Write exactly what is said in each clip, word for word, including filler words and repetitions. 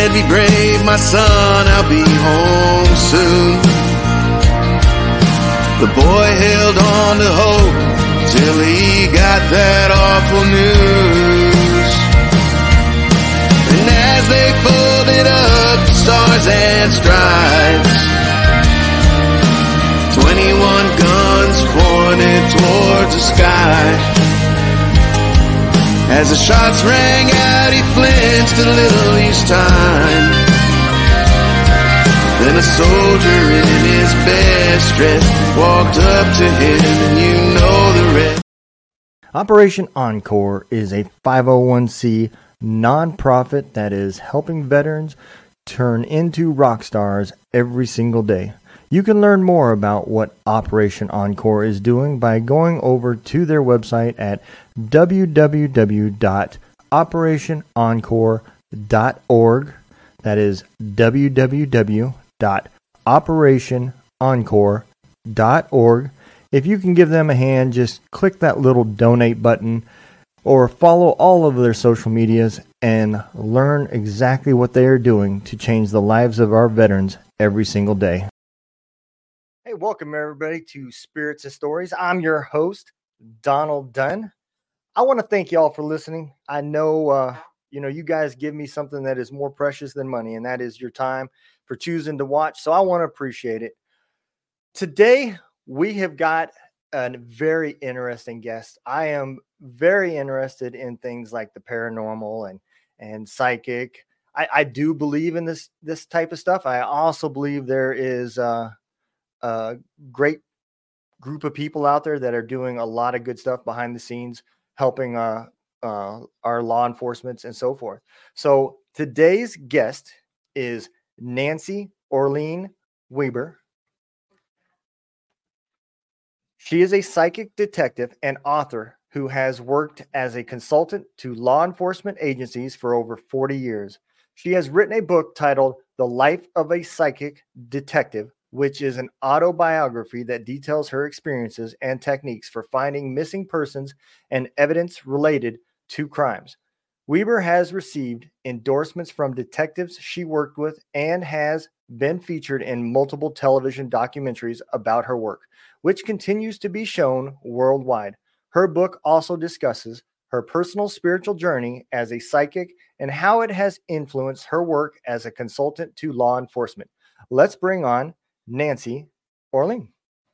said, be brave, my son, I'll be home soon. The boy held on to hope till he got that awful news. And as they folded up the stars and stripes, twenty-one guns pointed towards the sky. As the shots rang out, he flinched a little each time. Then a soldier in his best dress walked up to him, and you know the rest. Operation Encore is a five oh one c nonprofit that is helping veterans turn into rock stars every single day. You can learn more about what Operation Encore is doing by going over to their website at w w w dot operation encore dot org. That is w w w dot operation encore dot org. If you can give them a hand, just click that little donate button or follow all of their social medias and learn exactly what they are doing to change the lives of our veterans every single day. Hey, welcome everybody to Spirits and Stories. I'm your host, Donald Dunn. I want to thank y'all for listening. I know, uh, you know, you guys give me something that is more precious than money, and that is your time for choosing to watch. So I want to appreciate it. Today, we have got a very interesting guest. I am very interested in things like the paranormal and, and psychic. I, I do believe in this, this type of stuff. I also believe there is uh, a great group of people out there that are doing a lot of good stuff behind the scenes, helping uh, uh, our law enforcement and so forth. So today's guest is Nancy Orlean Weber. She is a psychic detective and author who has worked as a consultant to law enforcement agencies for over forty years. She has written a book titled The Life of a Psychic Detective, which is an autobiography that details her experiences and techniques for finding missing persons and evidence related to crimes. Weber has received endorsements from detectives she worked with and has been featured in multiple television documentaries about her work, which continues to be shown worldwide. Her book also discusses her personal spiritual journey as a psychic and how it has influenced her work as a consultant to law enforcement. Let's bring on Nancy Orlean.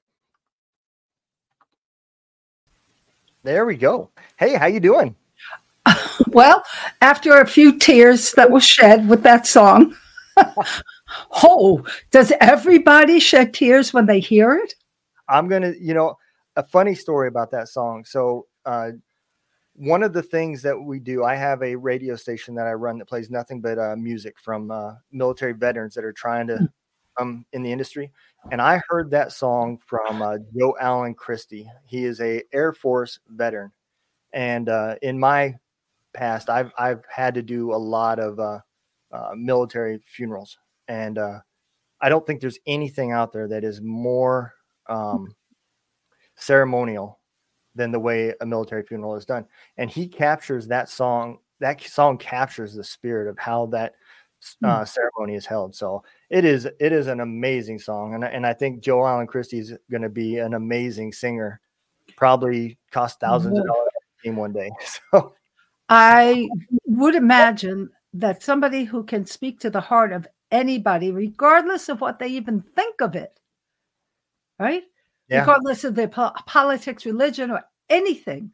There we go. Hey, how you doing? Well, after a few tears that were shed with that song, oh, does everybody shed tears when they hear it? I'm going to, you know, a funny story about that song. So, uh, one of the things that we do, I have a radio station that I run that plays nothing but uh, music from uh, military veterans that are trying to um in the industry. And I heard that song from uh, Joe Allen Christie. He is a Air Force veteran. And uh, in my past, I've, I've had to do a lot of uh, uh, military funerals. And uh, I don't think there's anything out there that is more um, ceremonial than the way a military funeral is done. And he captures that song. That song captures the spirit of how that uh, ceremony is held. So it is, it is an amazing song. And, and I think Joe Allen Christie is going to be an amazing singer, probably cost thousands of dollars to one day. So I would imagine that somebody who can speak to the heart of anybody, regardless of what they even think of it, right? Yeah. Regardless of their po- politics, religion, or anything,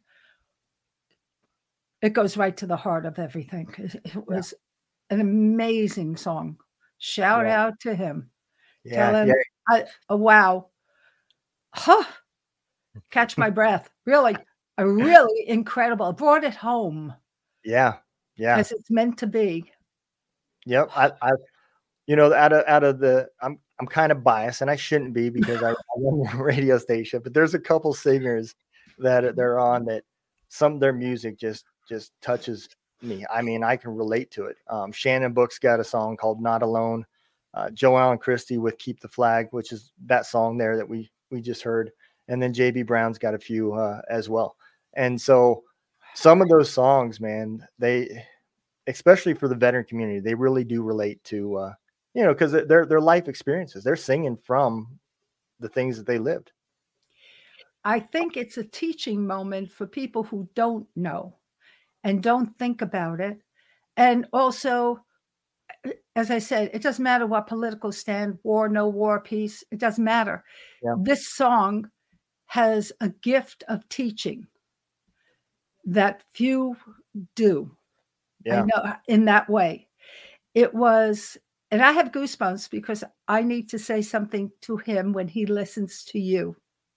it goes right to the heart of everything. It, it was yeah. an amazing song. Shout yeah. out to him. Yeah, Tell him, yeah. I, oh, wow. Huh. Catch my breath. Really, a really incredible. Brought it home. Yeah, yeah. As it's meant to be. Yep. I, I, you know, out of out of the, I'm I'm kind of biased, and I shouldn't be because I, I run a radio station. But there's a couple singers that they're on that some of their music just just touches me. I mean, I can relate to it. Um, Shannon Book's got a song called "Not Alone." Uh, Joe Allen Christie with "Keep the Flag," which is that song there that we we just heard, and then J B Brown's got a few uh, as well. And so some of those songs, man, they especially for the veteran community, they really do relate to, uh, you know, because they're their life experiences. They're singing from the things that they lived. I think it's a teaching moment for people who don't know and don't think about it. And also, as I said, it doesn't matter what political stand, war, no war, peace, it doesn't matter. Yeah. This song has a gift of teaching that few do. Yeah. I know in that way. It was, and I have goosebumps because I need to say something to him when he listens to you.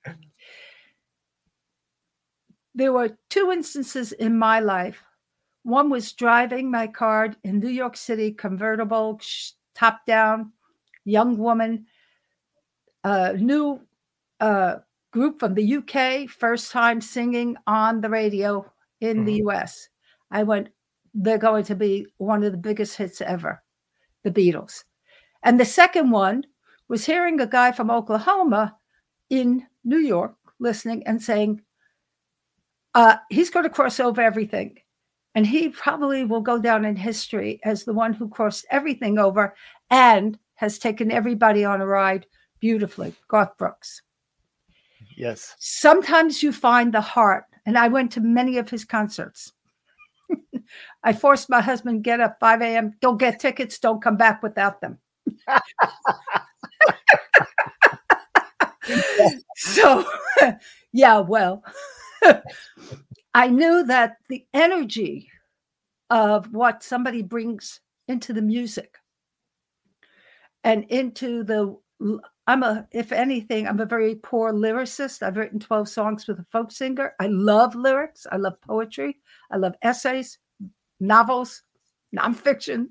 There were two instances in my life. One was driving my car in New York City, convertible, top down, young woman, a new uh, group from the U K, first time singing on the radio in mm-hmm. the U S. I went, they're going to be one of the biggest hits ever, the Beatles. And the second one was hearing a guy from Oklahoma in New York listening and saying, uh, he's going to cross over everything. And he probably will go down in history as the one who crossed everything over and has taken everybody on a ride beautifully, Garth Brooks. Yes. Sometimes you find the heart, and I went to many of his concerts. I forced my husband to get up five a.m., go get tickets, don't come back without them. So, yeah, well, I knew that the energy of what somebody brings into the music and into the, I'm a, if anything, I'm a very poor lyricist. I've written twelve songs with a folk singer. I love lyrics. I love poetry. I love essays, novels, nonfiction.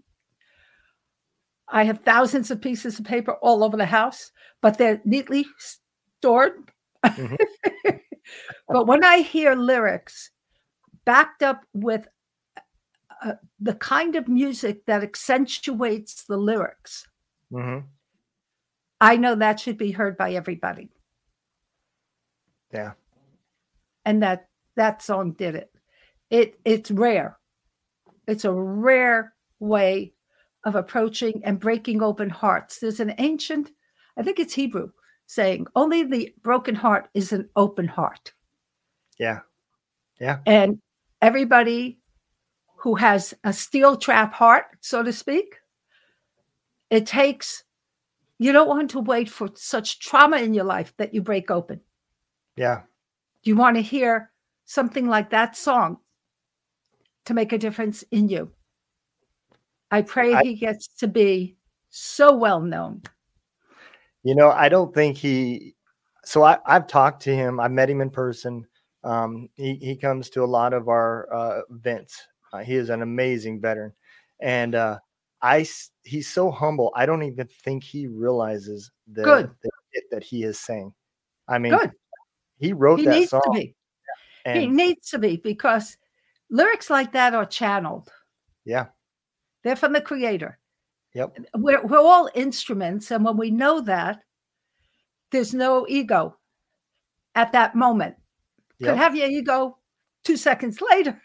I have thousands of pieces of paper all over the house, but they're neatly stored. Mm-hmm. But when I hear lyrics backed up with uh, the kind of music that accentuates the lyrics, mm-hmm. I know that should be heard by everybody. Yeah. And that that song did it. It it's rare. It's a rare way of approaching and breaking open hearts. There's an ancient, I think it's Hebrew, saying only the broken heart is an open heart. Yeah. Yeah. And everybody who has a steel trap heart, so to speak, it takes, you don't want to wait for such trauma in your life that you break open. Yeah. You want to hear something like that song to make a difference in you. I pray I, he gets to be so well known. You know, I don't think he, so I, I've talked to him. I met him in person. Um, he, he comes to a lot of our uh, events. Uh, he is an amazing veteran. And uh, I, he's so humble. I don't even think he realizes the, Good. the hit that he is saying. I mean, Good. He wrote he that needs song. To be. And, he needs to be, because lyrics like that are channeled. Yeah. They're from the creator. Yep. We're, we're all instruments. And when we know that, there's no ego at that moment. Yep. Could have your ego two seconds later.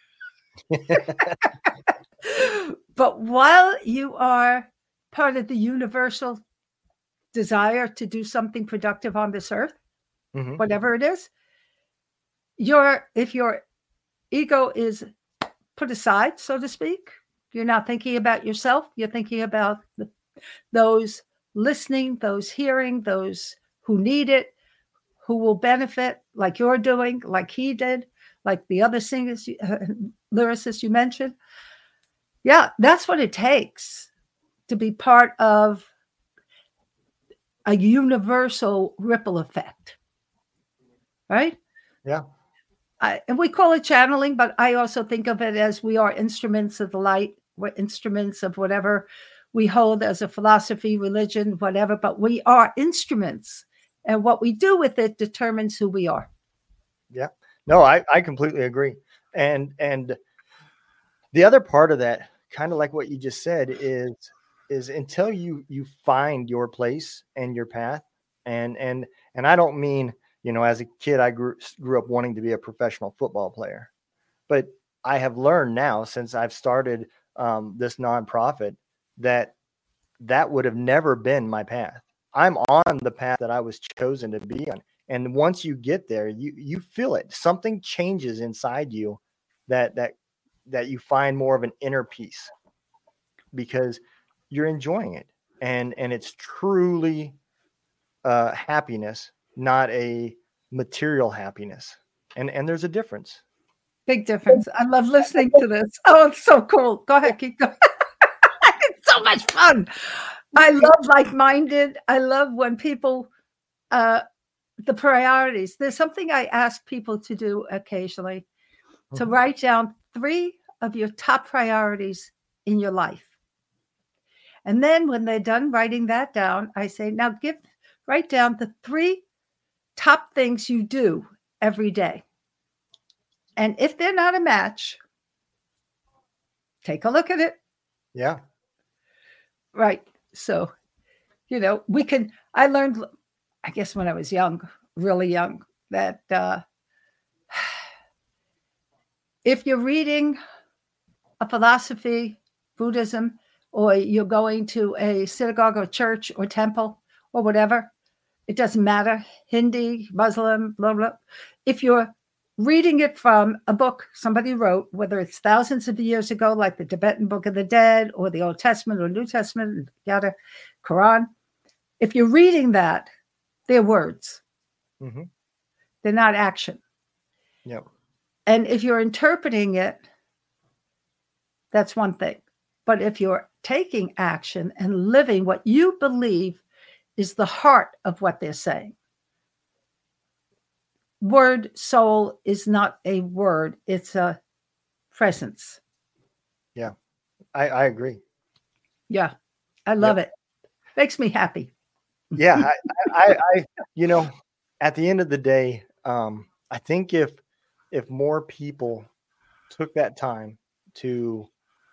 But while you are part of the universal desire to do something productive on this earth, mm-hmm. whatever it is, your if your ego is put aside, so to speak, you're not thinking about yourself, you're thinking about the, those listening, those hearing, those who need it, who will benefit, like you're doing, like he did, like the other singers, uh, lyricists you mentioned. Yeah, that's what it takes to be part of a universal ripple effect. Right? Yeah. I, and we call it channeling, but I also think of it as we are instruments of the light. We're instruments of whatever we hold as a philosophy, religion, whatever, but we are instruments. And what we do with it determines who we are. Yeah. No, I, I completely agree. And and the other part of that, kind of like what you just said, is is until you you find your place and your path. And and and I don't mean, you know, as a kid, I grew grew up wanting to be a professional football player. But I have learned now, since I've started um, this nonprofit, that that would have never been my path. I'm on the path that I was chosen to be on. And once you get there, you, you feel it. Something changes inside you that, that, that you find more of an inner peace because you're enjoying it. And, and it's truly uh, happiness, not a material happiness. And, and there's a difference. Big difference. I love listening to this. Oh, it's so cool. Go ahead, keep going. It's so much fun. I love like-minded. I love when people, uh, the priorities. There's something I ask people to do occasionally, mm-hmm. to write down three of your top priorities in your life. And then when they're done writing that down, I say, now give, write down the three top things you do every day. And if they're not a match, take a look at it. Yeah. Right. So, you know, we can, I learned, I guess when I was young, really young, that uh, if you're reading a philosophy, Buddhism, or you're going to a synagogue or church or temple or whatever, it doesn't matter, Hindi, Muslim, blah, blah. If you're reading it from a book somebody wrote, whether it's thousands of years ago, like the Tibetan Book of the Dead or the Old Testament or New Testament, yada, Quran. If you're reading that, they're words. Mm-hmm. They're not action. Yep. And if you're interpreting it, that's one thing. But if you're taking action and living what you believe is the heart of what they're saying, word soul is not a word. It's a presence. Yeah, I, I agree. Yeah, I love yep. it. Makes me happy. Yeah, I, I, I, you know, at the end of the day, um, I think if if more people took that time to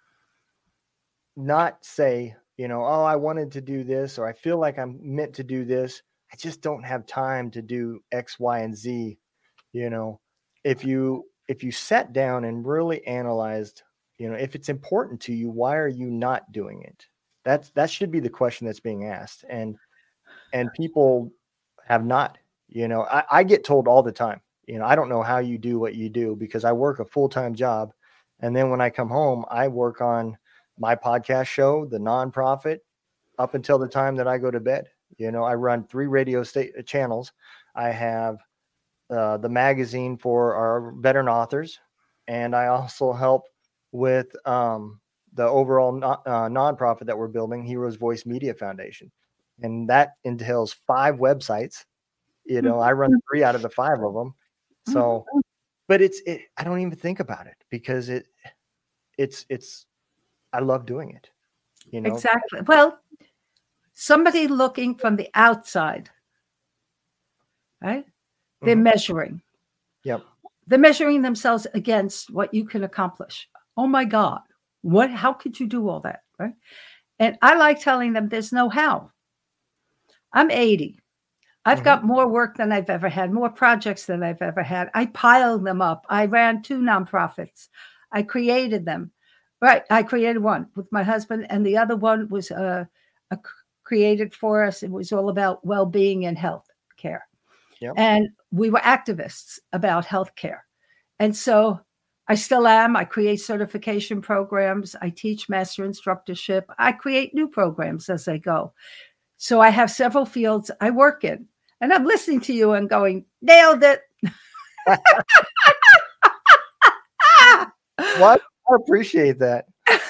not say, you know, oh, I wanted to do this, or I feel like I'm meant to do this, I just don't have time to do X, Y, and Z. You know, if you if you sat down and really analyzed, you know, if it's important to you, why are you not doing it? That's that should be the question that's being asked. And and people have not, you know, I, I get told all the time, you know, I don't know how you do what you do because I work a full-time job. And then when I come home, I work on my podcast show, the nonprofit, up until the time that I go to bed. You know, I run three radio state channels. I have uh, the magazine for our veteran authors, and I also help with um, the overall no- uh, nonprofit that we're building, Heroes Voice Media Foundation. And that entails five websites. You know, I run three out of the five of them. So, but it's, it, I don't even think about it because it, it's, it's, I love doing it. You know, exactly. Well, somebody looking from the outside, right? They're mm-hmm. measuring. Yep. They're measuring themselves against what you can accomplish. Oh my God, what, how could you do all that? Right. And I like telling them there's no how. I'm eighty. I've mm-hmm. got more work than I've ever had, more projects than I've ever had. I piled them up. I ran two nonprofits. I created them. Right. I created one with my husband, and the other one was uh, a created for us. It was all about well-being and health care. Yep. And we were activists about healthcare. And so I still am. I create certification programs. I teach master instructorship. I create new programs as I go. So I have several fields I work in. And I'm listening to you and going, nailed it. What? I appreciate that.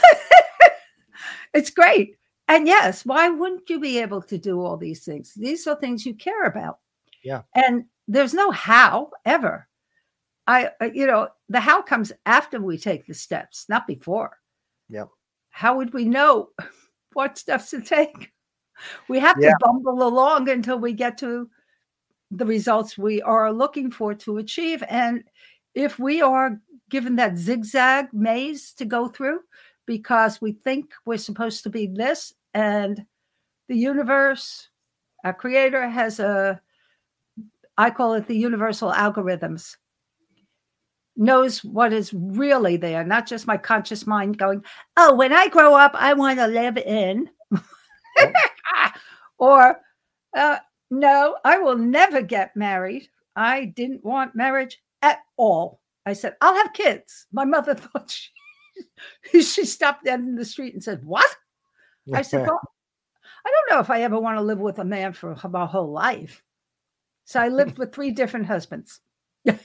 It's great. And yes, why wouldn't you be able to do all these things? These are things you care about. Yeah. And there's no how ever. I, you know, the how comes after we take the steps, not before. Yeah. How would we know what steps to take? We have yeah. to bumble along until we get to the results we are looking for to achieve. And if we are given that zigzag maze to go through because we think we're supposed to be this, and the universe, our creator, has a, I call it the universal algorithms. knows what is really there, not just my conscious mind going, oh, when I grow up, I want to live in. Yep. Or, uh, no, I will never get married. I didn't want marriage at all. I said, I'll have kids. My mother thought she, she stopped dead in the street and said, what? I said, well, I don't know if I ever want to live with a man for my whole life. So I lived with three different husbands. Yep.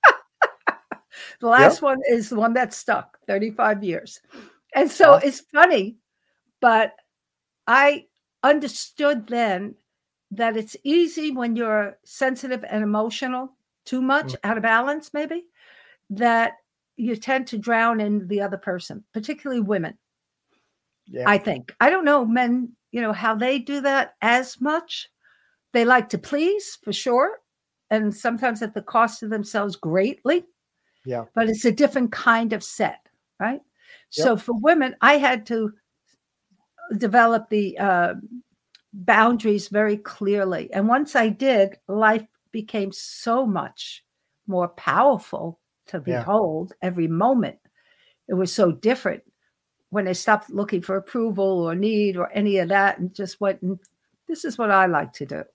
The last yep. one is the one that stuck, thirty-five years. And so awesome. It's funny, but I understood then that it's easy when you're sensitive and emotional, too much, mm-hmm. out of balance, maybe, that you tend to drown in the other person, particularly women. Yeah. I think. I don't know men, you know, how they do that as much. They like to please, for sure. And sometimes at the cost of themselves greatly. Yeah. But it's a different kind of set, right? Yep. So for women, I had to develop the uh, boundaries very clearly. And once I did, life became so much more powerful to behold yeah. every moment. It was so different when I stopped looking for approval or need or any of that and just went, and this is what I like to do.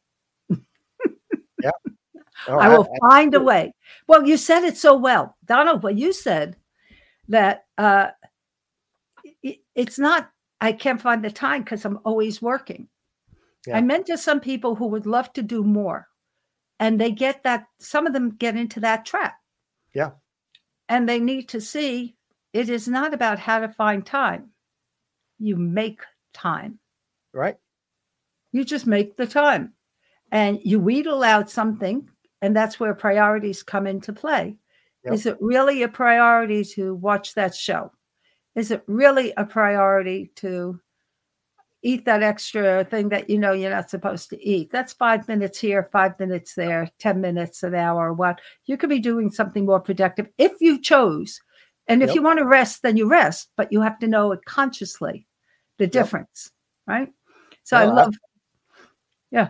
Yeah. Oh, I will I, find I, a way. Well, you said it so well, Donald, but you said that uh, it, it's not, I can't find the time because I'm always working. Yeah. I meant to some people who would love to do more. And they get that, some of them get into that trap. Yeah. And they need to see it is not about how to find time. You make time. Right. You just make the time. And you wheedle out something. And that's where priorities come into play. Yep. Is it really a priority to watch that show? Is it really a priority to eat that extra thing that you know you're not supposed to eat? That's five minutes here, five minutes there, ten minutes, an hour, what? You could be doing something more productive if you chose. And if yep. you want to rest, then you rest. But you have to know it consciously, the difference, yep. right? So well, I love, I- yeah.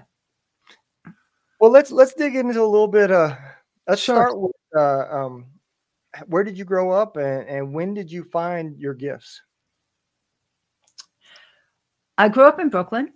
Well, let's let's dig into a little bit. Uh, let's sure. start with uh, um, where did you grow up, and, and when did you find your gifts? I grew up in Brooklyn,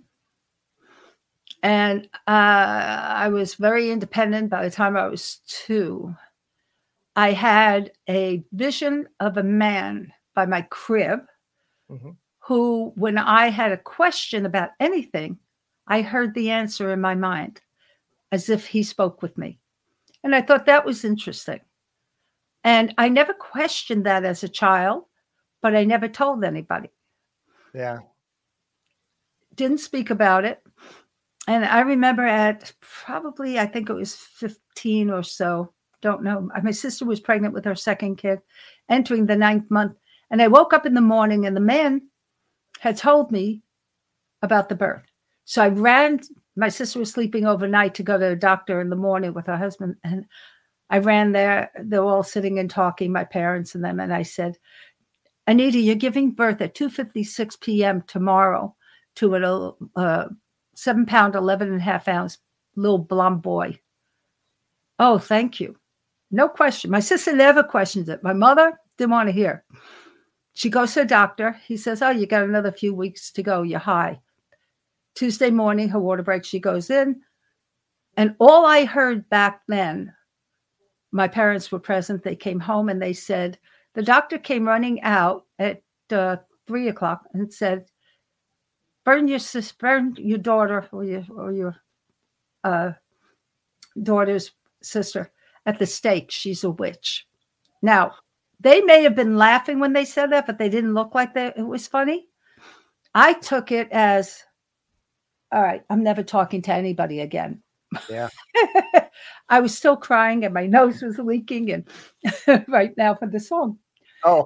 and uh, I was very independent by the time I was two. I had a vision of a man by my crib mm-hmm. who, when I had a question about anything, I heard the answer in my mind, as if he spoke with me. And I thought that was interesting. And I never questioned that as a child, but I never told anybody. Yeah. Didn't speak about it. And I remember at probably, I think it was fifteen or so, don't know. My sister was pregnant with her second kid, entering the ninth month. And I woke up in the morning and the man had told me about the birth. So I ran. My sister was sleeping overnight to go to the doctor in the morning with her husband. And I ran there. They were all sitting and talking, my parents and them. And I said, Anita, you're giving birth at two fifty-six p.m. tomorrow to a uh, seven pound, eleven and a half ounce little blonde boy. Oh, thank you. No question. My sister never questions it. My mother didn't want to hear. She goes to the doctor. He says, oh, you got another few weeks to go. You're high. Tuesday morning, her water break, she goes in. And all I heard back then, my parents were present. They came home and they said, the doctor came running out at uh, three o'clock and said, burn your sis, burn your daughter or your, or your uh, daughter's sister at the stake. She's a witch. Now, they may have been laughing when they said that, but they didn't look like that. It was funny. I took it as, all right, I'm never talking to anybody again. Yeah. I was still crying and my nose was leaking and right now for the song. Oh.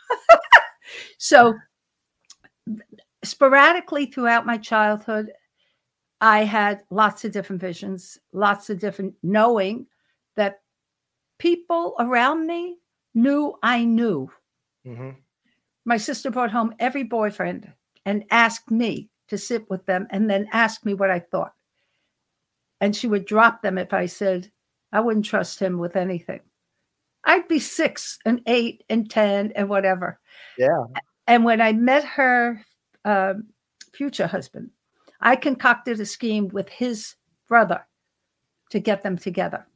So sporadically throughout my childhood, I had lots of different visions, lots of different knowing that people around me knew I knew. Mm-hmm. My sister brought home every boyfriend and asked me to sit with them and then ask me what I thought. And she would drop them if I said, I wouldn't trust him with anything. I'd be six and eight and ten and whatever. Yeah. And when I met her um, future husband, I concocted a scheme with his brother to get them together.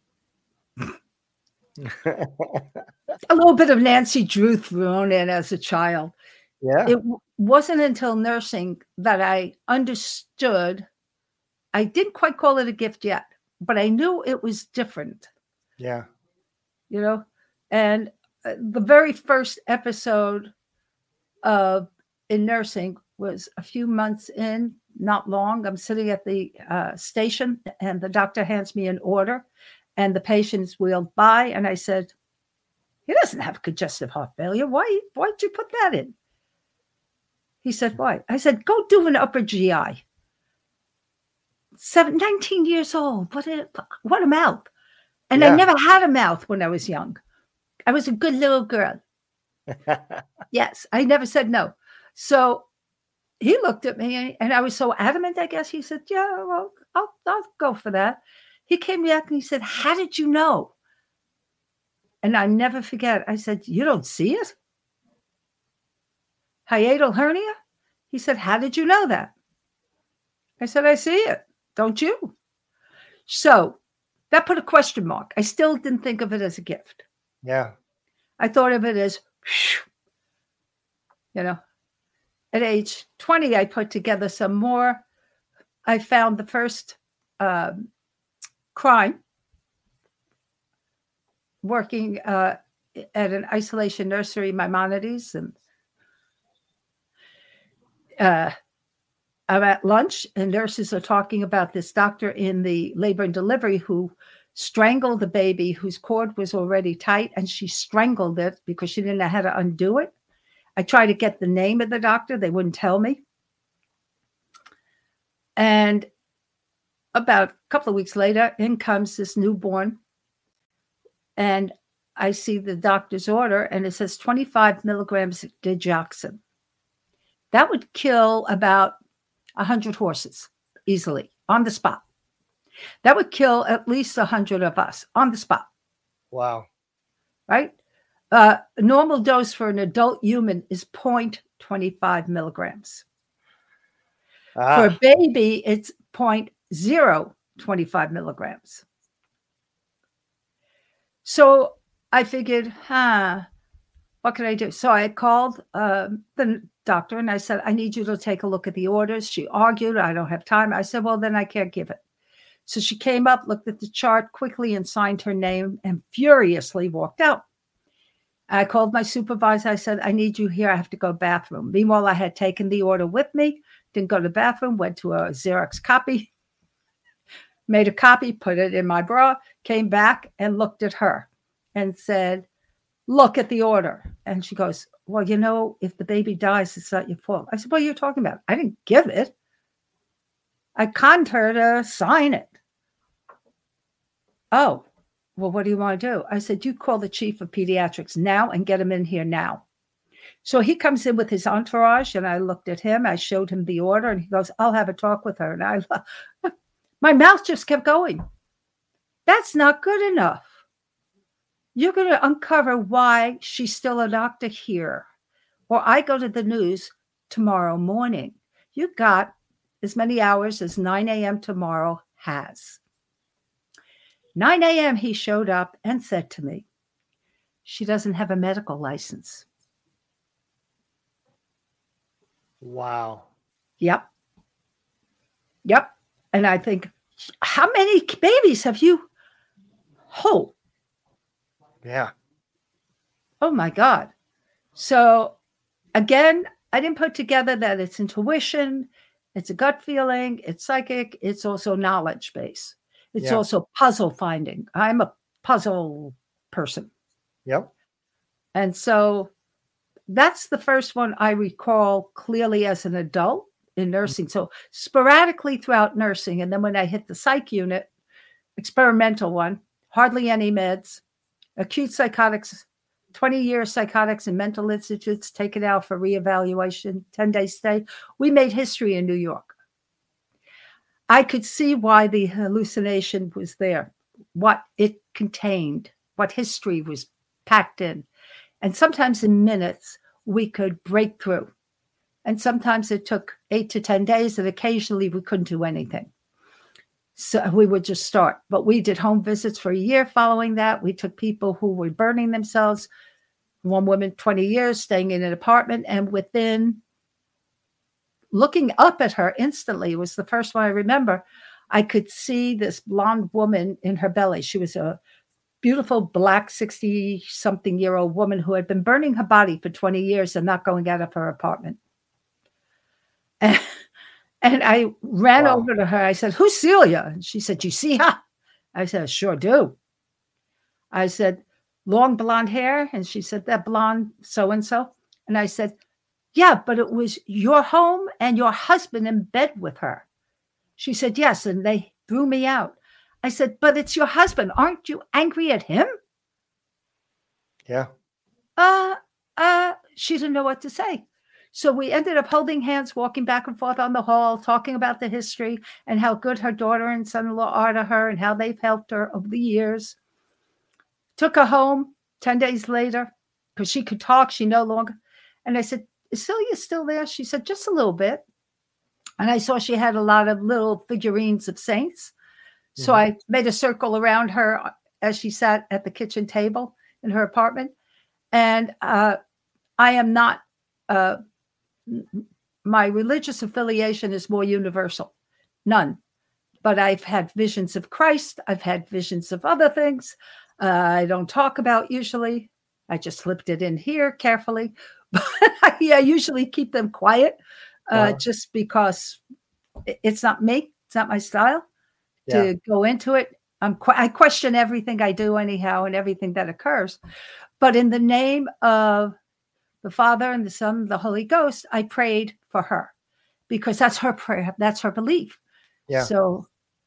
A little bit of Nancy Drew thrown in as a child. Yeah. It w- wasn't until nursing that I understood. I didn't quite call it a gift yet, but I knew it was different. Yeah. You know, and uh, the very first episode of in nursing was a few months in, not long. I'm sitting at the uh, station and the doctor hands me an order and the patient's wheeled by. And I said, he doesn't have congestive heart failure. Why, why'd you put that in? He said, why? I said, go do an upper G I. Seven, nineteen years old. What a, what a mouth. And yeah. I never had a mouth when I was young. I was a good little girl. Yes, I never said no. So he looked at me and I was so adamant, I guess. He said, yeah, well, I'll, I'll go for that. He came back and he said, how did you know? And I never forget. I said, you don't see it? Hiatal hernia? He said, how did you know that? I said, I see it. Don't you? So that put a question mark. I still didn't think of it as a gift. Yeah. I thought of it as, you know, at age twenty, I put together some more. I found the first um, crime working uh, at an isolation nursery, Maimonides. And uh, I'm at lunch and nurses are talking about this doctor in the labor and delivery who strangled the baby whose cord was already tight, and she strangled it because she didn't know how to undo it. I tried to get the name of the doctor. They wouldn't tell me. And about a couple of weeks later, in comes this newborn. And I see the doctor's order, and it says twenty-five milligrams of digoxin. That would kill about one hundred horses easily on the spot. That would kill at least one hundred of us on the spot. Wow. Right? Uh, a normal dose for an adult human is zero point two five milligrams. Ah. For a baby, it's zero point zero two five milligrams. So I figured, huh, what can I do? So I called uh, the doctor and I said, I need you to take a look at the orders. She argued, I don't have time. I said, well, then I can't give it. So she came up, looked at the chart quickly and signed her name and furiously walked out. I called my supervisor. I said, I need you here. I have to go to the bathroom. Meanwhile, I had taken the order with me, didn't go to the bathroom, went to a Xerox copy, made a copy, put it in my bra, came back and looked at her and said, look at the order. And she goes, well, you know, if the baby dies, it's not your fault. I said, what are you talking about? I didn't give it. I conned her to sign it. Oh, well, what do you want to do? I said, you call the chief of pediatrics now and get him in here now. So he comes in with his entourage and I looked at him. I showed him the order and he goes, I'll have a talk with her. And I, my mouth just kept going. That's not good enough. You're going to uncover why she's still a doctor here. Or I go to the news tomorrow morning. You've got as many hours as nine a.m. tomorrow has. nine a.m. he showed up and said to me, she doesn't have a medical license. Wow. Yep. Yep. And I think, how many babies have you? Oh. Yeah. Oh my God. So again, I didn't put together that it's intuition, it's a gut feeling, it's psychic, it's also knowledge base. It's yeah. also puzzle finding. I'm a puzzle person. Yep. And so that's the first one I recall clearly as an adult in nursing. So sporadically throughout nursing. And then when I hit the psych unit, experimental one, hardly any meds, acute psychotics, twenty years psychotics and mental institutes, taken out for reevaluation, ten-day stay. We made history in New York. I could see why the hallucination was there, what it contained, what history was packed in. And sometimes in minutes, we could break through. And sometimes it took eight to ten days, and occasionally we couldn't do anything. So we would just start. But we did home visits for a year following that. We took people who were burning themselves, one woman, twenty years, staying in an apartment. And within looking up at her instantly, it was the first one I remember, I could see this blonde woman in her belly. She was a beautiful black sixty-something-year-old woman who had been burning her body for twenty years and not going out of her apartment. And, and I ran wow. over to her. I said, "Who's Celia?" And she said, "You see her?" I said, "Sure do." I said, "Long blonde hair?" And she said, "That blonde so-and-so." And I said, "Yeah, but it was your home and your husband in bed with her." She said, "Yes." And they threw me out. I said, "But it's your husband. Aren't you angry at him?" Yeah. Uh, uh, she didn't know what to say. So we ended up holding hands, walking back and forth on the hall, talking about the history and how good her daughter and son-in-law are to her and how they've helped her over the years. Took her home ten days later because she could talk. She no longer. And I said, "Is Celia still there?" She said, "Just a little bit." And I saw she had a lot of little figurines of saints. Mm-hmm. So I made a circle around her as she sat at the kitchen table in her apartment. And uh, I am not, uh, my religious affiliation is more universal. None. But I've had visions of Christ. I've had visions of other things uh, I don't talk about usually. I just slipped it in here carefully. But I, I usually keep them quiet uh, wow. just because it's not me. It's not my style yeah. to go into it. I'm qu- I question everything I do anyhow and everything that occurs. But in the name of the Father and the Son and the Holy Ghost, I prayed for her because that's her prayer. That's her belief. Yeah. So,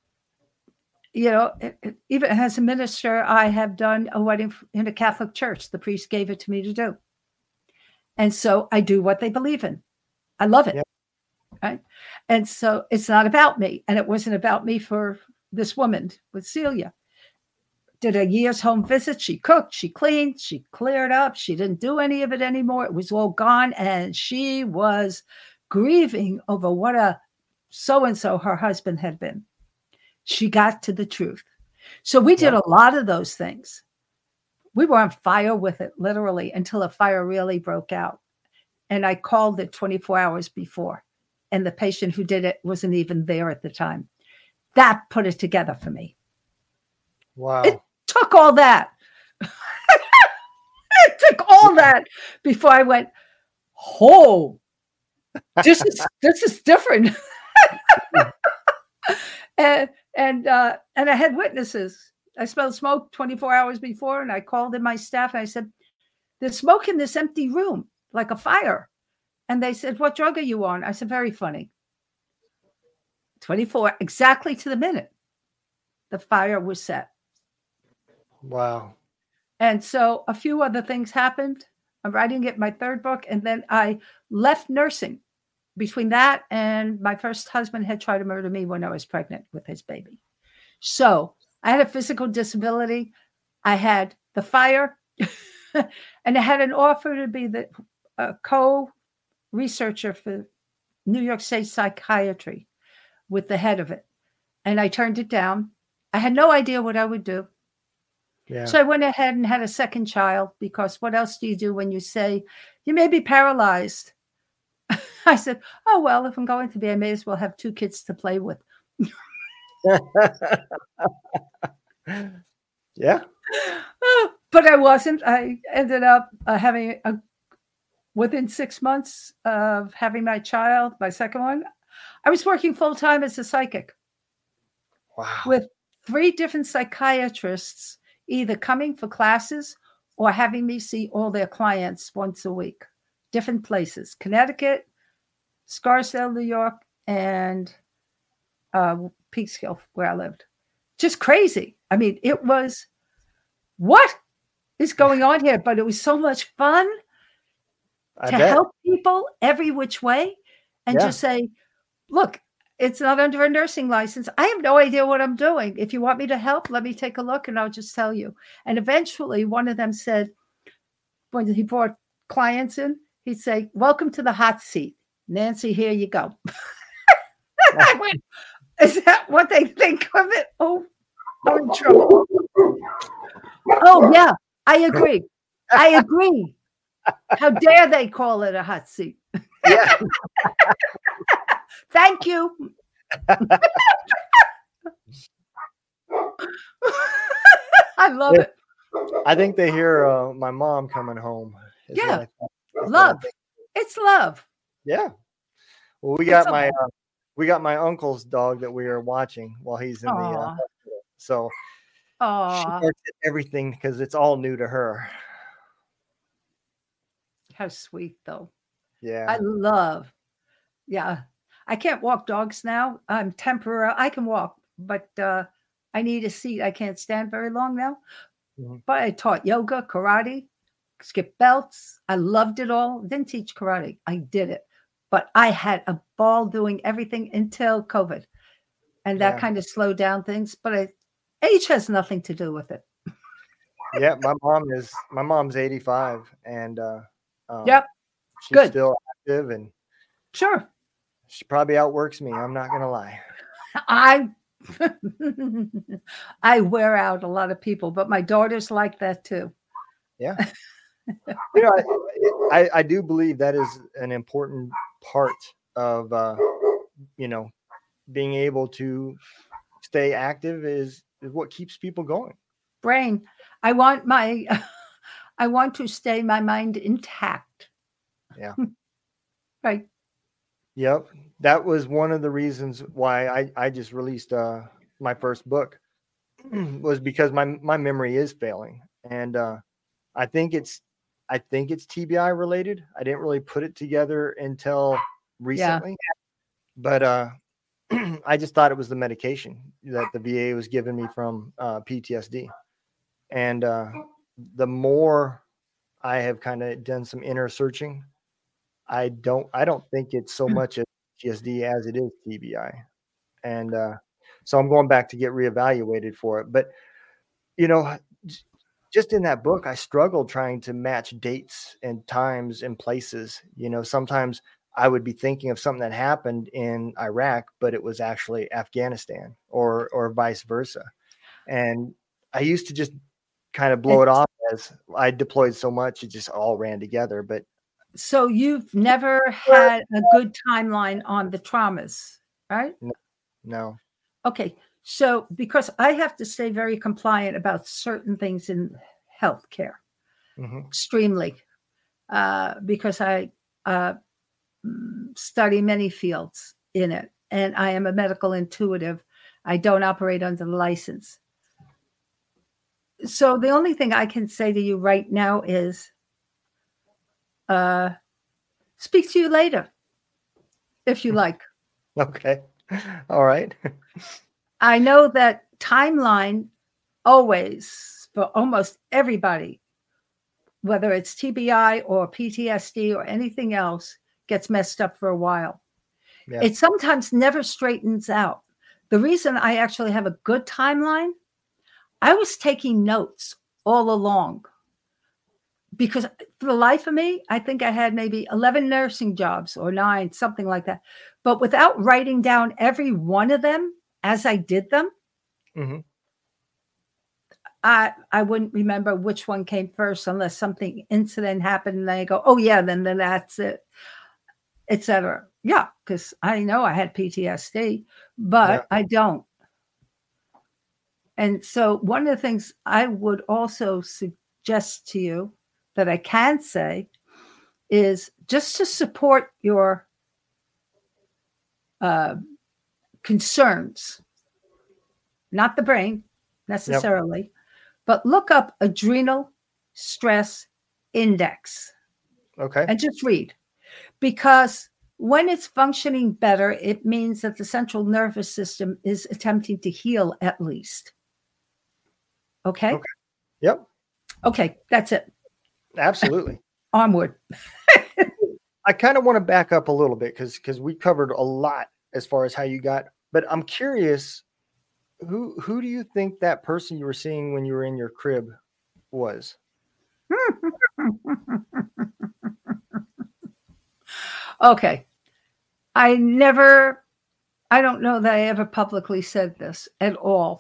you know, it, it, even as a minister, I have done a wedding in a Catholic church. The priest gave it to me to do. And so I do what they believe in. I love it. Yeah. Right. And so it's not about me. And it wasn't about me for this woman with Celia. Did a year's home visit. She cooked, she cleaned, she cleared up. She didn't do any of it anymore. It was all gone. And she was grieving over what a so-and-so her husband had been. She got to the truth. So we did yeah. a lot of those things. We were on fire with it, literally, until a fire really broke out. And I called it twenty-four hours before. And the patient who did it wasn't even there at the time. That put it together for me. Wow. It took all that. It took all that before I went, oh, this is this is different. and and uh, and I had witnesses. I smelled smoke twenty-four hours before, and I called in my staff and I said, "There's smoke in this empty room, like a fire." And they said, "What drug are you on?" I said, "Very funny." twenty-four, exactly to the minute, the fire was set. Wow. And so a few other things happened. I'm writing it, my third book, and then I left nursing. Between that and my first husband had tried to murder me when I was pregnant with his baby. So I had a physical disability. I had the fire, and I had an offer to be the uh, co-researcher for New York State Psychiatry with the head of it. And I turned it down. I had no idea what I would do. Yeah. So I went ahead and had a second child, because what else do you do when you say you may be paralyzed? I said, oh, well, if I'm going to be, I may as well have two kids to play with. Yeah. But I wasn't. I ended up uh, having, a, within six months of having my child, my second one, I was working full time as a psychic. Wow. With three different psychiatrists, either coming for classes or having me see all their clients once a week. Different places, Connecticut, Scarsdale, New York, and uh, Peekskill, where I lived. Just crazy. I mean, it was, what is going on here? But it was so much fun I to bet. help people every which way and yeah. just say, look, it's not under a nursing license. I have no idea what I'm doing. If you want me to help, let me take a look and I'll just tell you. And eventually one of them said, when he brought clients in, he'd say, welcome to the hot seat. Nancy, here you go. I went, is that what they think of it? Oh, I'm in trouble. Oh, yeah, I agree. I agree. How dare they call it a hot seat? Yeah. Thank you. I love yeah. it. I think they hear uh, my mom coming home. Yeah. Love. It's love. Yeah. Well, we got my uh, we got my uncle's dog that we are watching while he's in Aww. the uh, hospital. So Aww. she starts everything because it's all new to her. How sweet, though. Yeah. I love. Yeah. I can't walk dogs now. I'm temporary. I can walk, but uh, I need a seat. I can't stand very long now. Mm-hmm. But I taught yoga, karate, skip belts. I loved it all. Didn't teach karate. I did it. But I had a ball doing everything until COVID. And that yeah. kind of slowed down things. But I, age has nothing to do with it. Yeah, my mom is, my mom's eighty-five. And uh, um, yep. she's Good. still active. And sure. She probably outworks me. I'm not going to lie. I I wear out a lot of people, but my daughter's like that too. Yeah. you know, I, I, I do believe that is an important part of, uh, you know, being able to stay active is, is what keeps people going. Brain. I want my, I want to stay my mind intact. Yeah. Right. Yep. That was one of the reasons why I, I just released uh, my first book was because my, my memory is failing. And uh, I think it's, I think it's T B I related. I didn't really put it together until recently, yeah. but uh, I just thought it was the medication that the V A was giving me from uh, P T S D. And uh, the more I have kind of done some inner searching, I don't, I don't think it's so much as P T S D as it is T B I. And uh, so I'm going back to get reevaluated for it. But, you know, just in that book, I struggled trying to match dates and times and places. You know, sometimes I would be thinking of something that happened in Iraq, but it was actually Afghanistan or, or vice versa. And I used to just kind of blow it off as I deployed so much, it just all ran together. But so you've never had a good timeline on the traumas, right? No. Okay. So because I have to stay very compliant about certain things in healthcare, mm-hmm. extremely, uh, because I uh, study many fields in it, and I am a medical intuitive. I don't operate under the license. So the only thing I can say to you right now is, uh, speak to you later, if you like. Okay. All right. I know that timeline always, for almost everybody, whether it's T B I or P T S D or anything else, gets messed up for a while. Yeah. It sometimes never straightens out. The reason I actually have a good timeline, I was taking notes all along. Because for the life of me, I think I had maybe eleven nursing jobs or nine, something like that. But without writing down every one of them as I did them, mm-hmm. I I wouldn't remember which one came first unless something incident happened and then I go, oh yeah, then, then that's it, et cetera. Yeah, because I know I had P T S D, but yeah. I don't. And so one of the things I would also suggest to you that I can say is just to support your uh, concerns, not the brain necessarily, yep. but look up adrenal stress index. Okay. And just read. Because when it's functioning better, it means that the central nervous system is attempting to heal at least. Okay? Okay. Yep. Okay, that's it. Absolutely. Onward. I kind of want to back up a little bit because because we covered a lot as far as how you got, but I'm curious, who who do you think that person you were seeing when you were in your crib was? Okay. I never, I don't know that I ever publicly said this at all.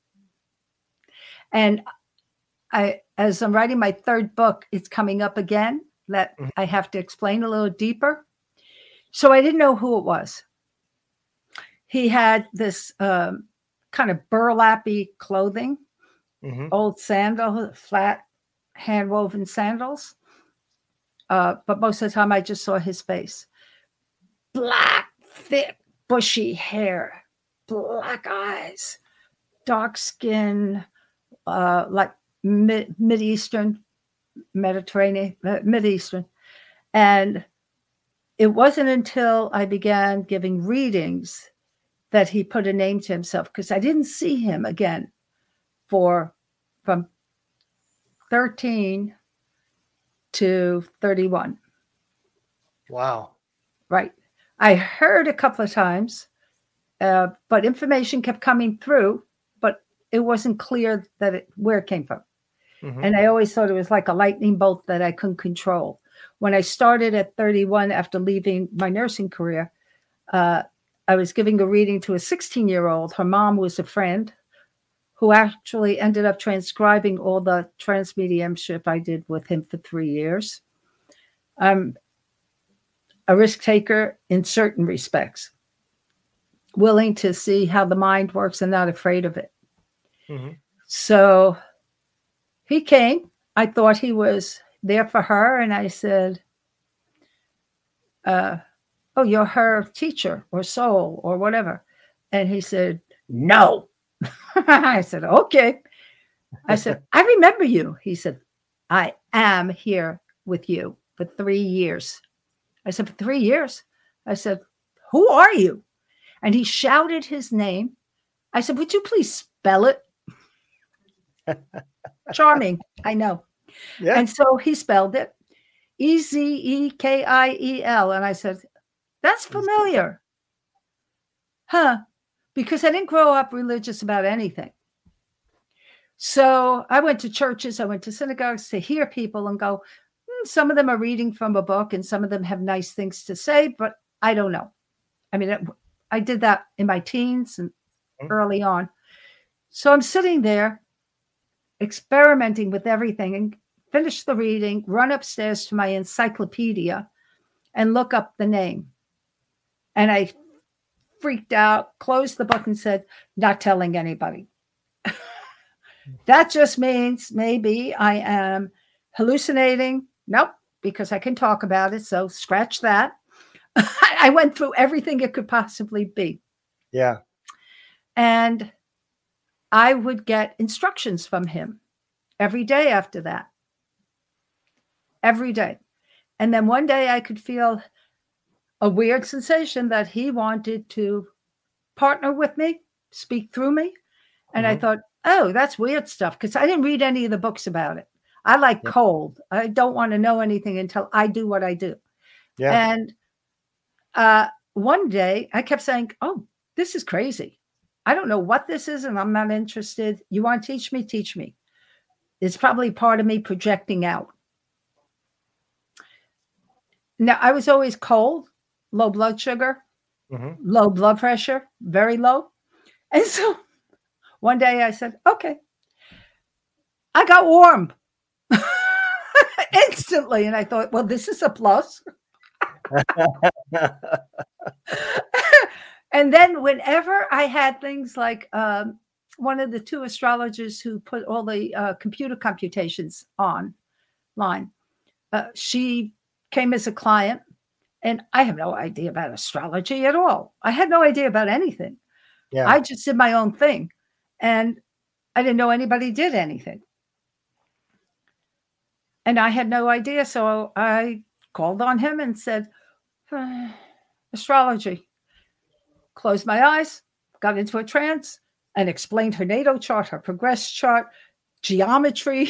And I, as I'm writing my third book, it's coming up again that mm-hmm. I have to explain a little deeper. So I didn't know who it was. He had this um, kind of burlappy clothing, mm-hmm. old sandal, flat hand-woven sandals. Uh, but most of the time I just saw his face. Black, thick, bushy hair, black eyes, dark skin, uh, like mid, Mid-Eastern, Mediterranean, uh, Mid-Eastern. And it wasn't until I began giving readings that he put a name to himself, because I didn't see him again for from thirteen to thirty-one. Wow. Right. I heard a couple of times, uh, but information kept coming through, but it wasn't clear that it, where it came from. Mm-hmm. And I always thought it was like a lightning bolt that I couldn't control. When I started at thirty-one, after leaving my nursing career, uh, I was giving a reading to a sixteen-year-old. Her mom was a friend who actually ended up transcribing all the transmediumship I did with him for three years. I'm a risk taker in certain respects, willing to see how the mind works and not afraid of it. Mm-hmm. So he came. I thought he was there for her. And I said, uh, oh, you're her teacher or soul or whatever. And he said, no. I said, okay. I said, I remember you. He said, I am here with you for three years. I said, for three years? I said, who are you? And he shouted his name. I said, would you please spell it? Charming, I know. Yeah. And so he spelled it, E Z E K I E L. And I said, that's familiar. Huh? Because I didn't grow up religious about anything. So I went to churches, I went to synagogues to hear people and go, hmm, some of them are reading from a book and some of them have nice things to say, but I don't know. I mean, it, I did that in my teens and mm-hmm. early on. So I'm sitting there experimenting with everything and finish the reading, run upstairs to my encyclopedia and look up the name. And I freaked out, closed the book and said, not telling anybody. That just means maybe I am hallucinating. Nope, because I can talk about it. So scratch that. I went through everything it could possibly be. Yeah. And I would get instructions from him every day after that. Every day. And then one day I could feel a weird sensation that he wanted to partner with me, speak through me. And mm-hmm. I thought, oh, that's weird stuff, because I didn't read any of the books about it. I like yeah. cold. I don't want to know anything until I do what I do. Yeah. And uh, one day I kept saying, oh, this is crazy. I don't know what this is, and I'm not interested. You want to teach me? Teach me. It's probably part of me projecting out. Now, I was always cold, low blood sugar, mm-hmm. low blood pressure, very low. And so one day I said, okay, I got warm instantly. And I thought, well, this is a plus. And then whenever I had things like um, one of the two astrologers who put all the uh, computer computations online, uh, she came as a client, and I have no idea about astrology at all. I had no idea about anything. Yeah. I just did my own thing, and I didn't know anybody did anything. And I had no idea, so I called on him and said, uh, astrology. Closed my eyes, got into a trance, and explained her natal chart, her progress chart, geometry,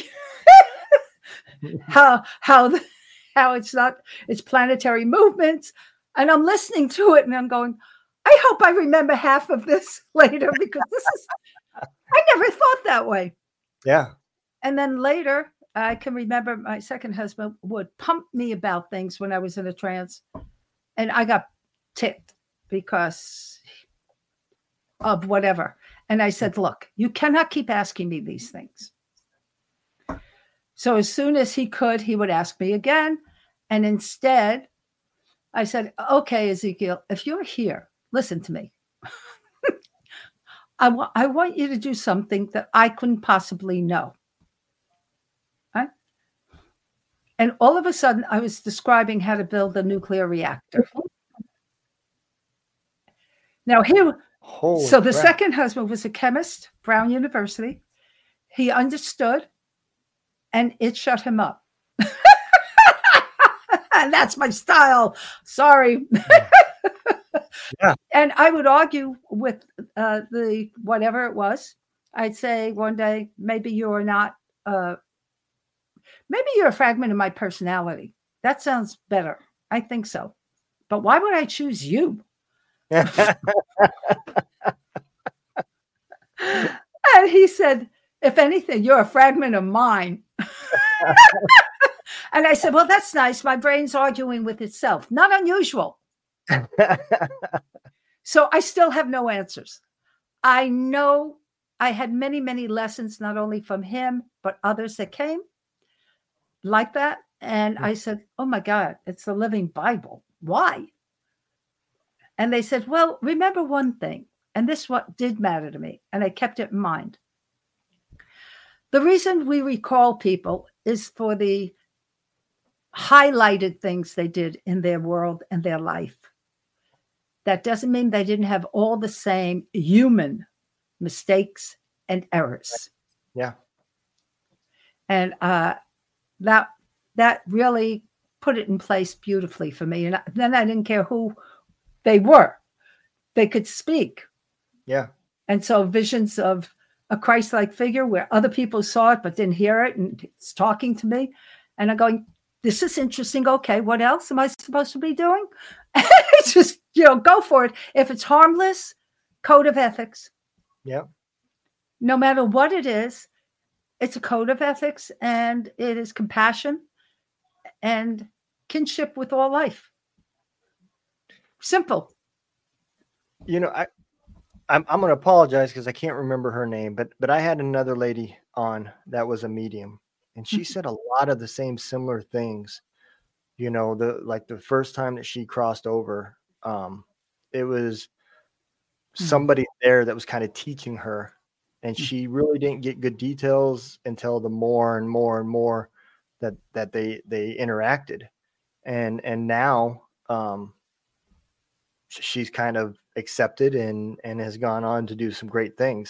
how how the, how it's not it's planetary movements, and I'm listening to it, and I'm going, I hope I remember half of this later because this is, I never thought that way. Yeah. And then later, I can remember my second husband would pump me about things when I was in a trance. And I got ticked because of whatever. And I said, look, you cannot keep asking me these things. So as soon as he could, he would ask me again. And instead, I said, okay, Ezekiel, if you're here, listen to me. I, wa- I want you to do something that I couldn't possibly know. Right? And all of a sudden, I was describing how to build a nuclear reactor. Now, here, Holy so the crap. second husband was a chemist, Brown University. He understood, and it shut him up. And that's my style. Sorry. Yeah. And I would argue with uh, the whatever it was. I'd say one day, maybe you're not, uh, maybe you're a fragment of my personality. That sounds better. I think so. But why would I choose you? And he said, if anything, you're a fragment of mine. And I said, well, that's nice. My brain's arguing with itself. Not unusual. So I still have no answers. I know I had many, many lessons, not only from him, but others that came like that. And I said, oh my God, it's the living Bible. Why? And they said, well, remember one thing. And this what did matter to me. And I kept it in mind. The reason we recall people is for the highlighted things they did in their world and their life. That doesn't mean they didn't have all the same human mistakes and errors. Yeah. And uh, that that really put it in place beautifully for me. And then I didn't care who they were. They could speak. Yeah. And so visions of a Christ-like figure where other people saw it but didn't hear it, and it's talking to me. And I'm going, this is interesting. Okay, what else am I supposed to be doing? Just, you know, go for it. If it's harmless, code of ethics. Yeah. No matter what it is, it's a code of ethics, and it is compassion and kinship with all life. Simple. You know, I, I'm I'm going to apologize because I can't remember her name, but but I had another lady on that was a medium, and she said a lot of the same similar things. You know, the like the first time that she crossed over, um, it was somebody there that was kind of teaching her, and she really didn't get good details until the more and more and more that that they they interacted, and and now um, she's kind of accepted and and has gone on to do some great things.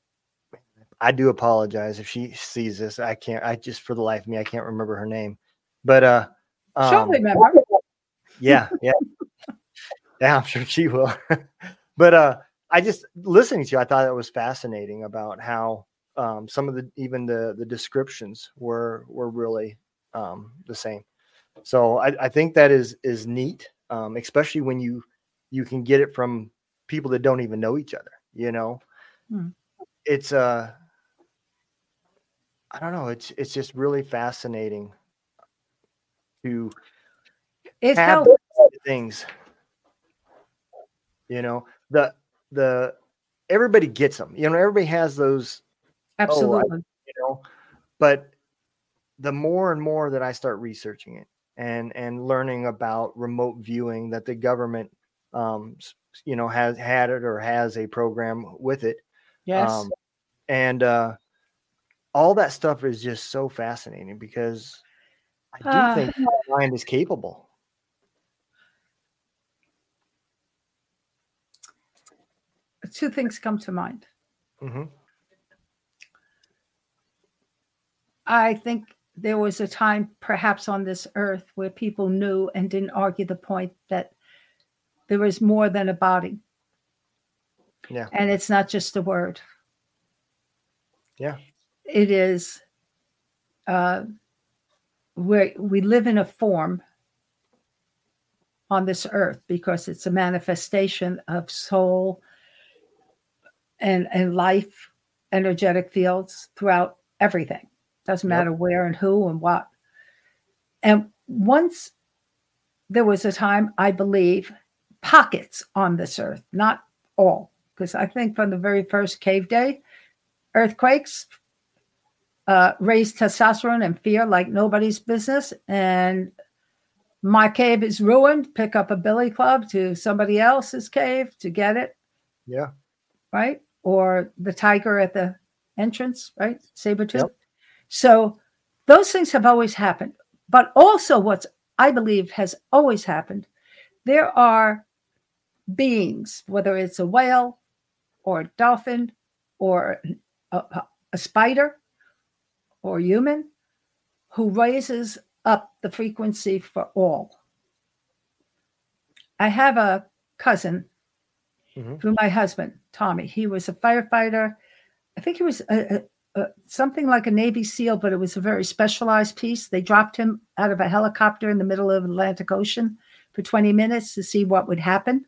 I do apologize if she sees this. I can't. I just for the life of me, I can't remember her name, but uh. Um, She'll remember. Yeah, yeah. Yeah, I'm sure she will. But uh, I just listening to you, I thought it was fascinating about how um, some of the even the the descriptions were were really um, the same. So I, I think that is is neat, um, especially when you you can get it from people that don't even know each other. You know, hmm. it's uh, I don't know. It's it's just really fascinating. To it's have how things, you know, the the everybody gets them. You know, everybody has those. Absolutely. Oh, I, you know, but the more and more that I start researching it and and learning about remote viewing, that the government, um, you know, has had it or has a program with it. Yes. Um, and uh, all that stuff is just so fascinating because. I do uh, think the mind is capable. Two things come to mind. Mm-hmm. I think there was a time, perhaps on this earth, where people knew and didn't argue the point that there is more than a body. Yeah. And it's not just a word. Yeah. It is. Uh, where we live in a form on this earth because it's a manifestation of soul and, and life, energetic fields throughout everything. Doesn't matter yep. where and who and what. And once there was a time, I believe, pockets on this earth, not all, because I think from the very first cave day, earthquakes uh, raised testosterone and fear like nobody's business. And my cave is ruined. Pick up a billy club to somebody else's cave to get it. Yeah. Right? Or the tiger at the entrance, right? Saber-tooth. Yep. So those things have always happened. But also what's, I believe, has always happened, there are beings, whether it's a whale or a dolphin or a, a spider or a human, who raises up the frequency for all. I have a cousin mm-hmm. through my husband, Tommy. He was a firefighter. I think he was a, a, a, something like a Navy SEAL, but it was a very specialized piece. They dropped him out of a helicopter in the middle of the Atlantic Ocean for twenty minutes to see what would happen.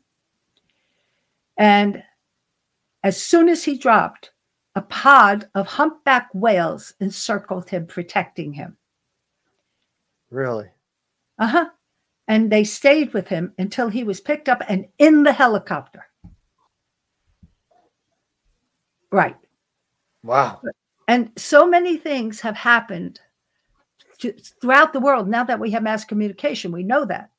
And as soon as he dropped, a pod of humpback whales encircled him, protecting him. Really? Uh-huh. And they stayed with him until he was picked up and in the helicopter. Right. Wow. And so many things have happened to, throughout the world. Now that we have mass communication, we know that.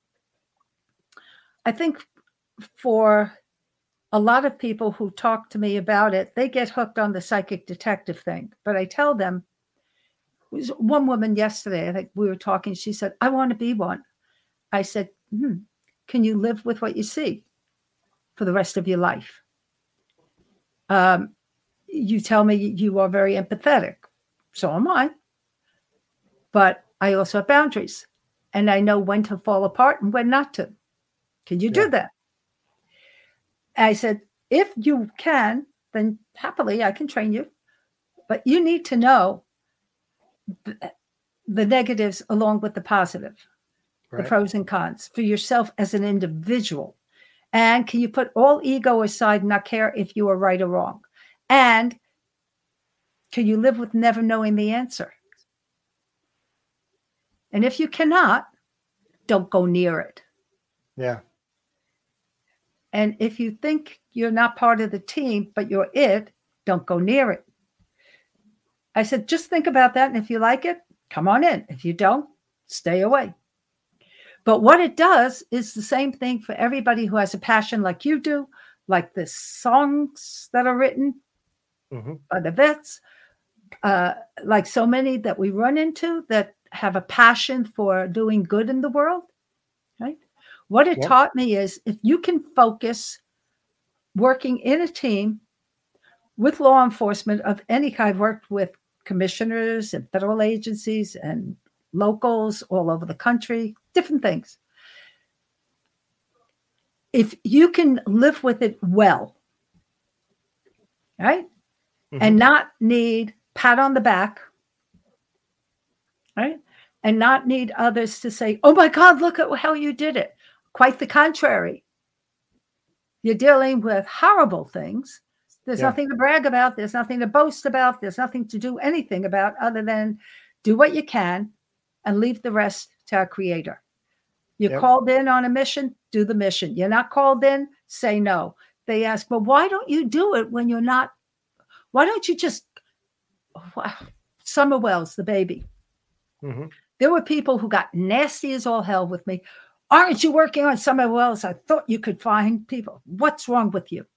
I think for a lot of people who talk to me about it, they get hooked on the psychic detective thing. But I tell them, was one woman yesterday, I think we were talking, she said, I want to be one. I said, hmm, can you live with what you see for the rest of your life? Um, you tell me you are very empathetic. So am I. But I also have boundaries. And I know when to fall apart and when not to. Can you yeah. do that? I said, if you can, then happily I can train you. But you need to know the negatives along with the positive, right. the pros and cons for yourself as an individual. And can you put all ego aside and not care if you are right or wrong? And can you live with never knowing the answer? And if you cannot, don't go near it. Yeah. And if you think you're not part of the team, but you're it, don't go near it. I said, just think about that. And if you like it, come on in. If you don't, stay away. But what it does is the same thing for everybody who has a passion like you do, like the songs that are written mm-hmm. by the vets, uh, like so many that we run into that have a passion for doing good in the world, right? What it yep. taught me is if you can focus working in a team with law enforcement of any kind. I've worked with commissioners and federal agencies and locals all over the country, different things. If you can live with it well, right? Mm-hmm. And not need pat on the back, right? And not need others to say, oh my God, look at how you did it. Quite the contrary. You're dealing with horrible things. There's yeah. nothing to brag about. There's nothing to boast about. There's nothing to do anything about other than do what you can and leave the rest to our Creator. You're yep. called in on a mission, do the mission. You're not called in, say no. They ask, well, why don't you do it when you're not? Why don't you just, wow. Summer Wells, the baby. Mm-hmm. There were people who got nasty as all hell with me. Aren't you working on Summer Wells? I thought you could find people. What's wrong with you?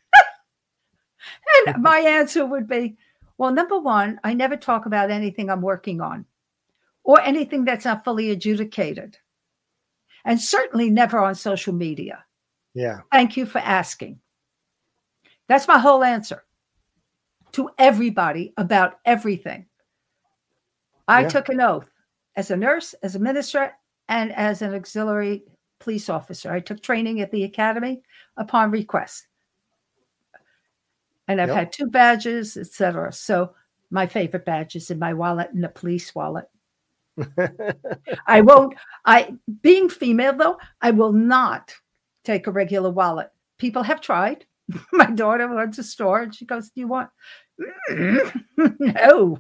And my answer would be, well, number one, I never talk about anything I'm working on or anything that's not fully adjudicated. And certainly never on social media. Yeah. Thank you for asking. That's my whole answer to everybody about everything. I yeah. took an oath as a nurse, as a minister, and as an auxiliary police officer. I took training at the academy upon request. And I've yep. had two badges, et cetera. So my favorite badge is in my wallet, in the police wallet. I won't. I being female though, I will not take a regular wallet. People have tried. My daughter went to the store and she goes, "Do you want?" No.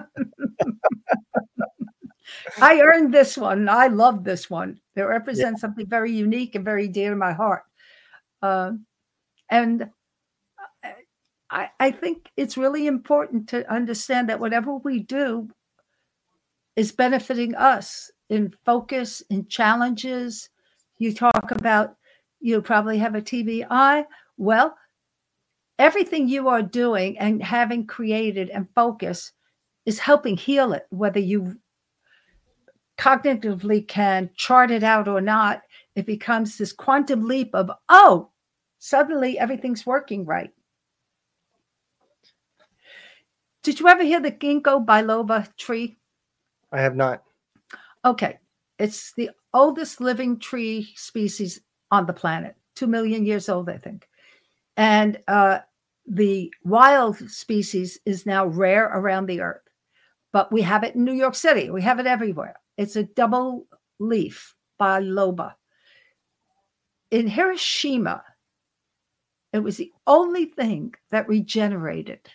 I earned this one. I love this one. It represents yeah. something very unique and very dear to my heart. Uh, and I, I think it's really important to understand that whatever we do is benefiting us in focus, in challenges. You talk about, you probably have a T B I. Well, everything you are doing and having created and focus is helping heal it, whether you cognitively can chart it out or not. It becomes this quantum leap of, oh, suddenly everything's working right. Did you ever hear the ginkgo biloba tree? I have not. Okay. It's the oldest living tree species on the planet, two million years old, I think. And uh, the wild species is now rare around the earth, but we have it in New York City. We have it everywhere. It's a double leaf biloba. In Hiroshima, it was the only thing that regenerated.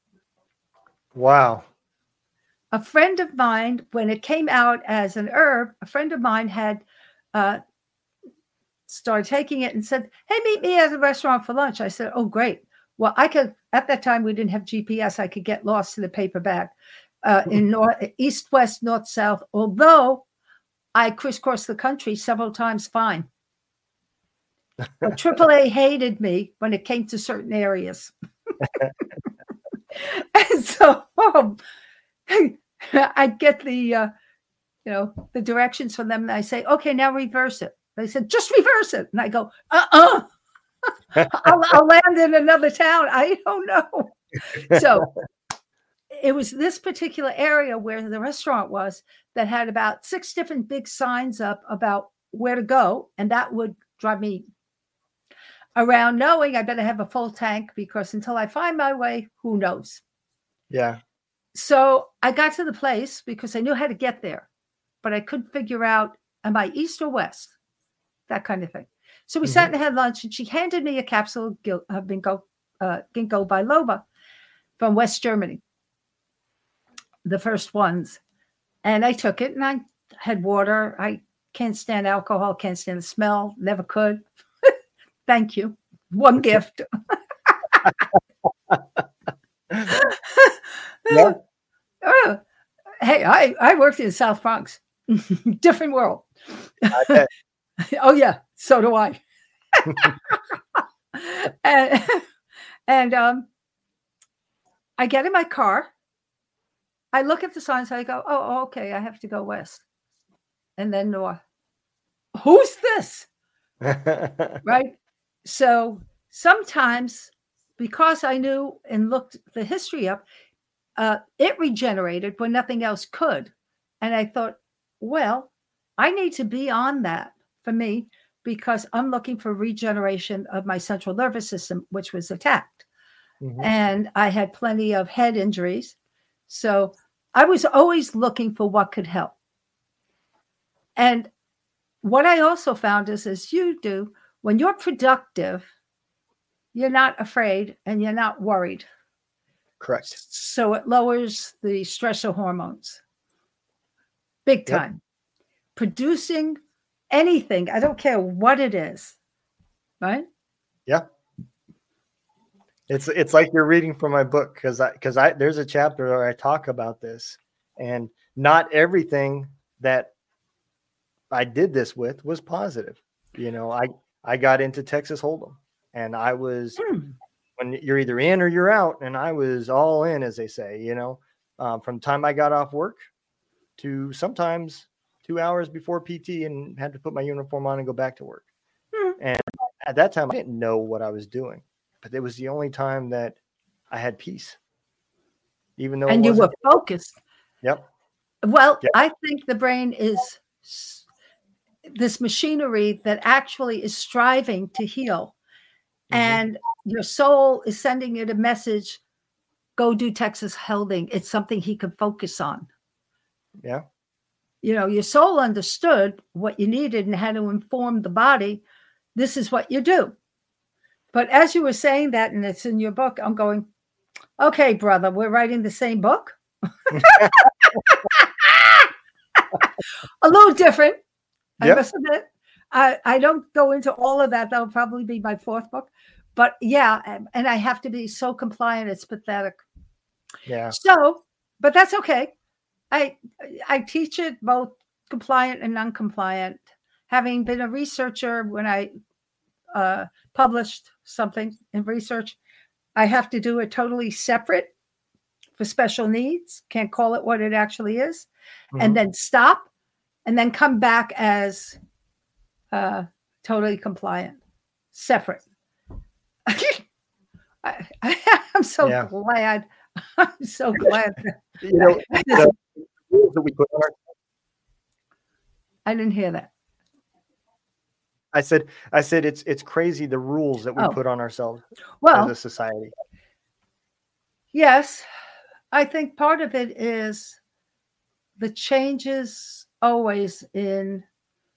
Wow. A friend of mine, when it came out as an herb, a friend of mine had uh, started taking it and said, "Hey, meet me at a restaurant for lunch." I said, "Oh, great." Well, I could, at that time, we didn't have G P S. I could get lost in a paper bag uh, in north, east, west, north, south, although I crisscrossed the country several times fine. But triple A hated me when it came to certain areas. And so um, I'd get the, uh, you know, the directions from them. And I say, "Okay, now reverse it." They said, "Just reverse it." And I go, uh-uh. I'll, I'll land in another town. I don't know. So it was this particular area where the restaurant was that had about six different big signs up about where to go. And that would drive me around knowing I better have a full tank, because until I find my way, who knows? Yeah. So I got to the place because I knew how to get there, but I couldn't figure out, am I east or west? That kind of thing. So we mm-hmm. sat and had lunch, and she handed me a capsule of ginkgo, uh, ginkgo biloba from West Germany, the first ones. And I took it, and I had water. I can't stand alcohol, can't stand the smell, never could. Thank you. One gift. Yeah. Oh, hey, I, I worked in South Bronx. Different world. I bet. Oh, yeah. So do I. and and um, I get in my car. I look at the signs. I go, oh, okay, I have to go west. And then north. Who's this? Right? So sometimes, because I knew and looked the history up, uh, it regenerated when nothing else could. And I thought, well, I need to be on that for me, because I'm looking for regeneration of my central nervous system, which was attacked. Mm-hmm. And I had plenty of head injuries. So I was always looking for what could help. And what I also found is, as you do, when you're productive, you're not afraid and you're not worried. Correct. So it lowers the stressor hormones. Big time. Yep. Producing anything, I don't care what it is, right? Yeah. It's it's like you're reading from my book, because I because I there's a chapter where I talk about this, and not everything that I did this with was positive. You know, I I got into Texas Hold'em, and I was hmm. when you're either in or you're out, and I was all in, as they say. You know, um, from the time I got off work to sometimes two hours before P T and had to put my uniform on and go back to work. Hmm. And at that time, I didn't know what I was doing, but it was the only time that I had peace. Even though and you were focused. Yep. Well, yep. I think the brain is this machinery that actually is striving to heal. Mm-hmm. And your soul is sending it a message, go do Texas Hold'em. It's something he can focus on. Yeah. you know, your soul understood what you needed and how to inform the body. This is what you do. But as you were saying that, and it's in your book, I'm going, okay, brother, we're writing the same book. A little different, I yep. must admit. I, I don't go into all of that. That'll probably be my fourth book. But yeah, and I have to be so compliant, it's pathetic. Yeah. So, but that's okay. I I teach it both compliant and non-compliant. Having been a researcher when I uh, published something in research, I have to do it totally separate for special needs. Can't call it what it actually is. Mm-hmm. And then stop and then come back as uh, totally compliant, separate. I, I, I'm so yeah. glad. I'm so glad. You know, the rules that we put on our- I didn't hear that. I said, I said, it's it's crazy the rules that we oh. put on ourselves well, as a society. Yes, I think part of it is the changes always in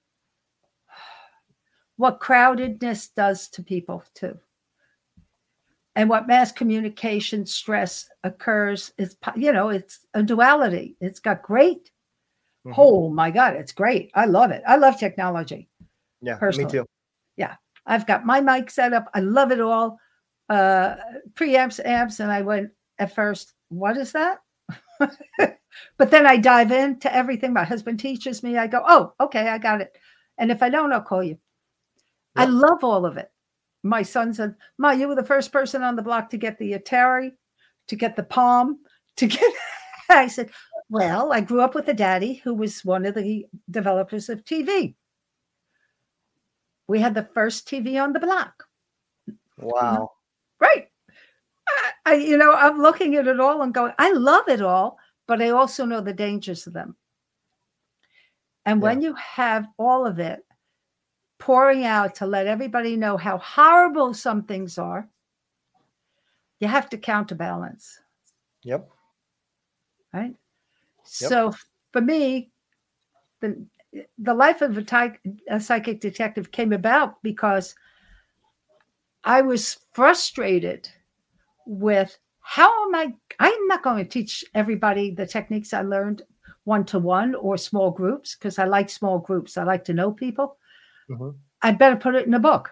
what crowdedness does to people too. And what mass communication stress occurs is, you know, it's a duality. It's got great. Mm-hmm. Oh my God, it's great. I love it. I love technology. Yeah, personally. Me too. Yeah, I've got my mic set up. I love it all. Uh, preamps, amps, and I went at first, what is that? But then I dive into everything. My husband teaches me. I go, oh, okay, I got it. And if I don't, I'll call you. Yep. I love all of it. My son said, Ma, you were the first person on the block to get the Atari, to get the Palm, to get. I said, well, I grew up with a daddy who was one of the developers of T V. We had the first T V on the block. Wow. Right. I, I, you know, I'm looking at it all and going, I love it all, but I also know the dangers of them. And yeah. when you have all of it pouring out to let everybody know how horrible some things are, you have to counterbalance. Yep. Right. Yep. So for me, the the life of a, ty- a psychic detective came about because I was frustrated with how am I, I'm not going to teach everybody the techniques I learned one-to-one or small groups because I like small groups. I like to know people. Mm-hmm. I'd better put it in a book.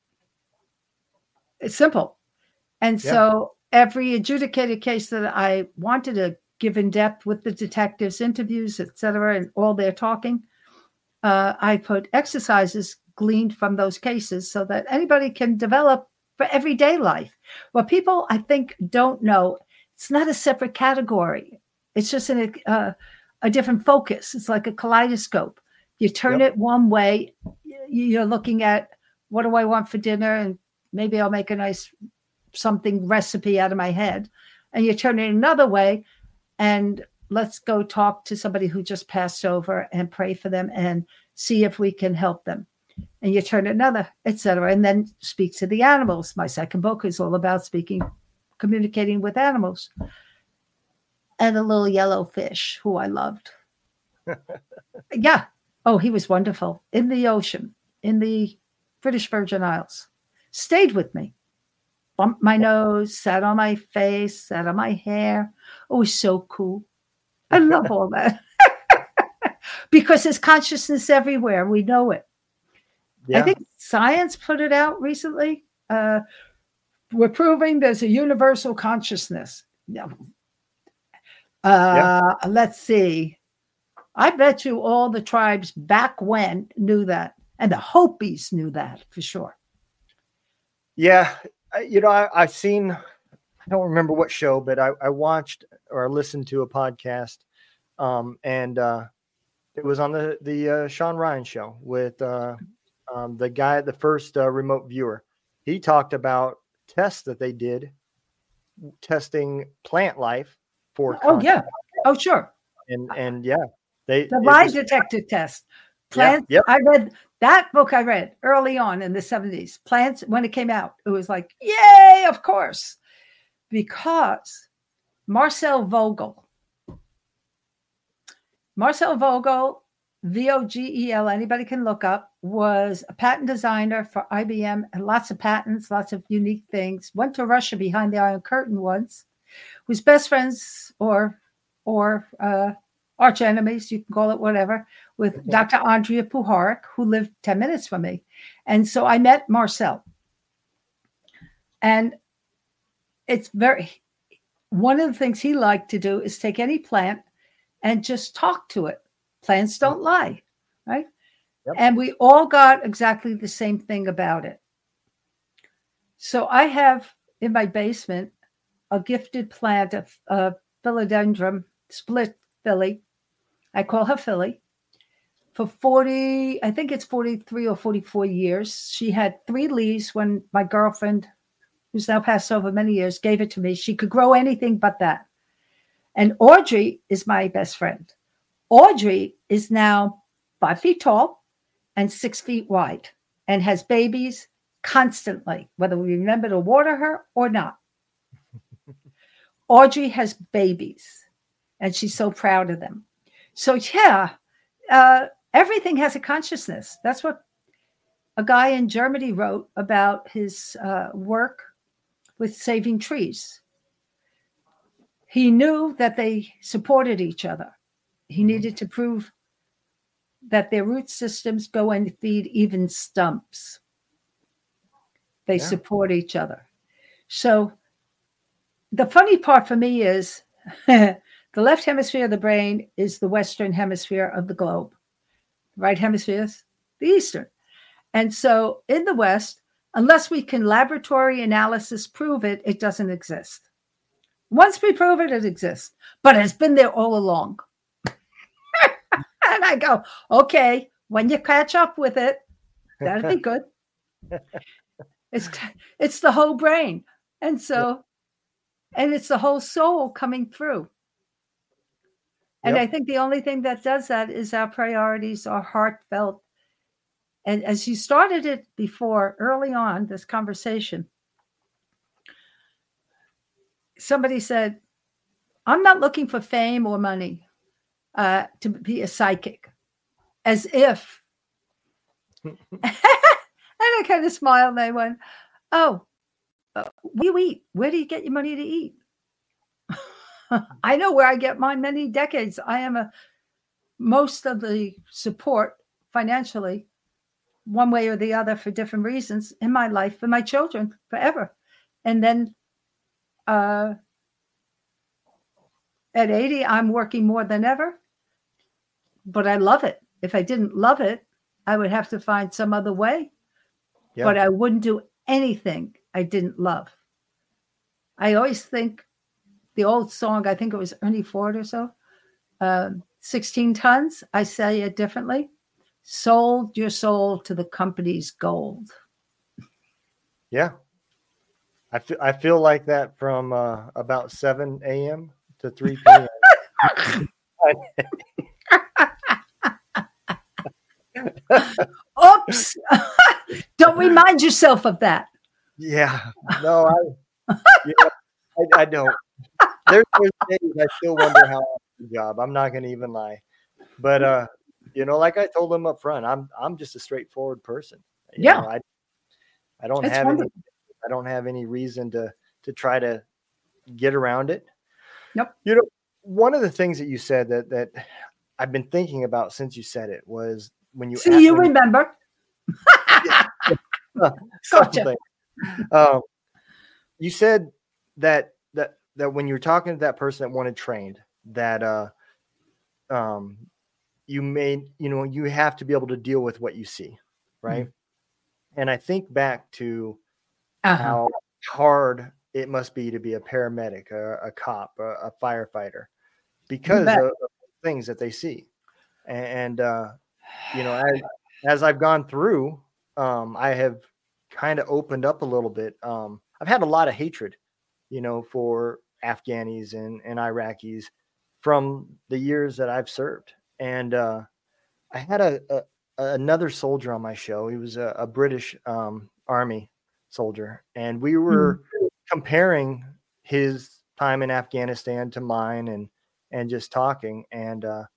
It's simple. And yeah. so every adjudicated case that I wanted to give in depth with the detectives, interviews, et cetera, and all their talking, uh, I put exercises gleaned from those cases so that anybody can develop for everyday life. What people, I think, don't know, it's not a separate category. It's just in a, uh, a different focus. It's like a kaleidoscope. You turn yep. it one way, you're looking at what do I want for dinner, and maybe I'll make a nice something recipe out of my head. And you turn it another way, and let's go talk to somebody who just passed over and pray for them and see if we can help them. And you turn another, et cetera, and then speak to the animals. My second book is all about speaking, communicating with animals. And a little yellow fish who I loved. Yeah. Oh, he was wonderful. In the ocean, in the British Virgin Isles. Stayed with me. Bumped my nose, sat on my face, sat on my hair. Oh, it was so cool. I love all that. Because there's consciousness everywhere. We know it. Yeah. I think science put it out recently. Uh, we're proving there's a universal consciousness. Uh, yeah. Let's see. I bet you all the tribes back when knew that. And the Hopis knew that for sure. Yeah. You know, I, I've seen, I don't remember what show, but I, I watched or listened to a podcast. Um, and uh, it was on the, the uh, Sean Ryan show with uh, um, the guy, the first uh, remote viewer. He talked about tests that they did testing plant life for. Oh, yeah. Oh, sure. And, and yeah, they, the lie was, detector test. Plants. Yeah, yep. I read that book. I read early on in the seventies. Plants, when it came out, it was like, yay, of course, because Marcel Vogel Marcel Vogel, V O G E L, anybody can look up, was a patent designer for I B M and lots of patents, lots of unique things. Went to Russia behind the Iron Curtain once. Was best friends or or uh, arch enemies, you can call it whatever, with okay. Doctor Andrea Puharich, who lived ten minutes from me. And so I met Marcel. And it's very, one of the things he liked to do is take any plant and just talk to it. Plants don't lie, right? Yep. And we all got exactly the same thing about it. So I have in my basement a gifted plant of uh, philodendron, split Philly. I call her Philly. For forty, I think it's forty-three or forty-four years. She had three leaves when my girlfriend, who's now passed over many years, gave it to me. She could grow anything but that. And Audrey is my best friend. Audrey is now five feet tall and six feet wide and has babies constantly, whether we remember to water her or not. Audrey has babies and she's so proud of them. So yeah, uh, everything has a consciousness. That's what a guy in Germany wrote about his uh, work with saving trees. He knew that they supported each other. He needed to prove that their root systems go and feed even stumps. They yeah. support each other. So the funny part for me is the left hemisphere of the brain is the Western hemisphere of the globe. The right hemisphere is the Eastern. And so in the West, unless we can laboratory analysis prove it, it doesn't exist. Once we prove it, it exists, but it's been there all along. And I go, okay, when you catch up with it, that'll be good. It's it's the whole brain. And so, and it's the whole soul coming through. And yep. I think the only thing that does that is our priorities are heartfelt. And as you started it before, early on, this conversation, somebody said, I'm not looking for fame or money uh, to be a psychic, as if. And I kind of smiled and I went, oh, uh, what do you eat? Where do you get your money to eat? I know where I get mine many decades. I am a most of the support financially, one way or the other for different reasons in my life, for my children forever. And then uh, at eighty, I'm working more than ever, but I love it. If I didn't love it, I would have to find some other way, yeah. But I wouldn't do anything I didn't love. I always think the old song, I think it was Ernie Ford or so, uh, sixteen tons, I say it differently. Sold your soul to the company's gold. Yeah. I feel, I feel like that from uh, about seven a.m. to three p.m. Oops. Don't remind yourself of that. Yeah. No, I, you know, I, I don't. There's, there's days I still wonder how I do the job. I'm not going to even lie. But, uh, you know, like I told them up front, I'm I'm just a straightforward person. You yeah. know, I, I don't it's have wonderful. any I don't have any reason to to try to get around it. Nope. You know, one of the things that you said that that I've been thinking about since you said it was when you see you when remember. You, gotcha. um, you said that that that when you were talking to that person that wanted trained, that uh, um, you made you know you have to be able to deal with what you see, right? Mm-hmm. And I think back to uh-huh. how hard it must be to be a paramedic, a, a cop, a, a firefighter, because of, of things that they see. And, uh, you know, as, as I've gone through, um, I have kind of opened up a little bit. Um, I've had a lot of hatred, you know, for Afghanis and, and Iraqis from the years that I've served. And uh, I had a, a another soldier on my show. He was a, a British um, Army soldier, and we were mm-hmm. comparing his time in Afghanistan to mine, and and just talking. And uh,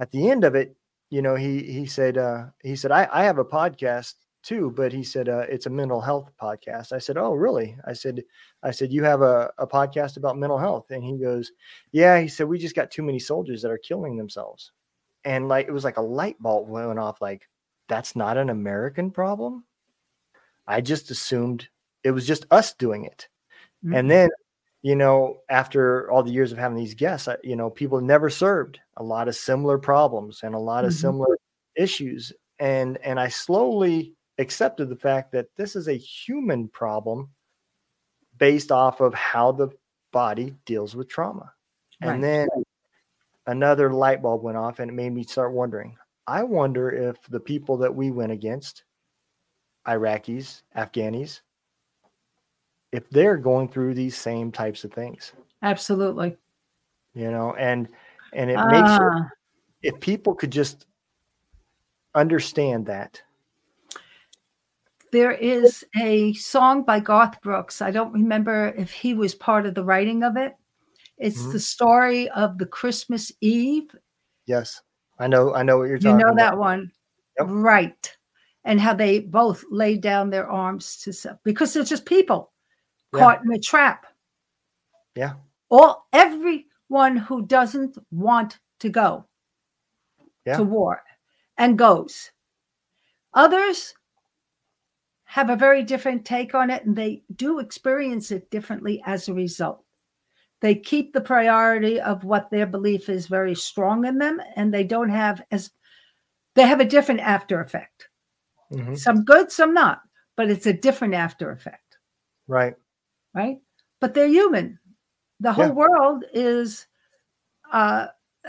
at the end of it, you know, he he said uh, he said I, I have a podcast too, but he said uh, it's a mental health podcast. I said, oh, really? I said I said you have a, a podcast about mental health, and he goes, yeah. He said we just got too many soldiers that are killing themselves, and like it was like a light bulb went off. Like that's not an American problem. I just assumed it was just us doing it, mm-hmm. and then. You know, after all the years of having these guests, you know, people have never served a lot of similar problems and a lot of mm-hmm. similar issues. And, and I slowly accepted the fact that this is a human problem based off of how the body deals with trauma. Right. And then another light bulb went off and it made me start wondering, I wonder if the people that we went against, Iraqis, Afghanis, if they're going through these same types of things. Absolutely. You know, and, and it uh, makes it, if people could just understand that. There is a song by Garth Brooks. I don't remember if he was part of the writing of it. It's mm-hmm. the story of the Christmas Eve. Yes. I know. I know what you're talking about. You know that about. one. Yep. Right. And how they both laid down their arms to self because they're just people. Caught yeah. in a trap. Yeah. All everyone who doesn't want to go yeah. to war and goes. Others have a very different take on it, and they do experience it differently as a result. They keep the priority of what their belief is very strong in them, and they don't have as they have a different after effect. Mm-hmm. Some good, some not, but it's a different after effect. Right. Right. But they're human. The whole yeah. world is, uh,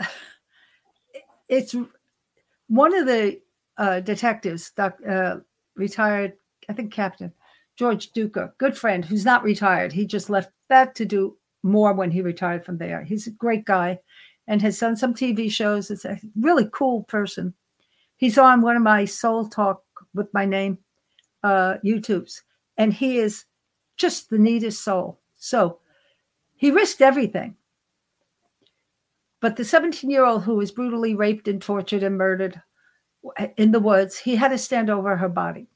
it's one of the uh, detectives, uh, retired, I think Captain George Duca, good friend who's not retired. He just left that to do more when he retired from there. He's a great guy and has done some T V shows. It's a really cool person. He's on one of my Soul Talk with my name, uh, YouTubes, and he is just the neatest soul. So he risked everything. But the seventeen-year-old who was brutally raped and tortured and murdered in the woods, he had to stand over her body.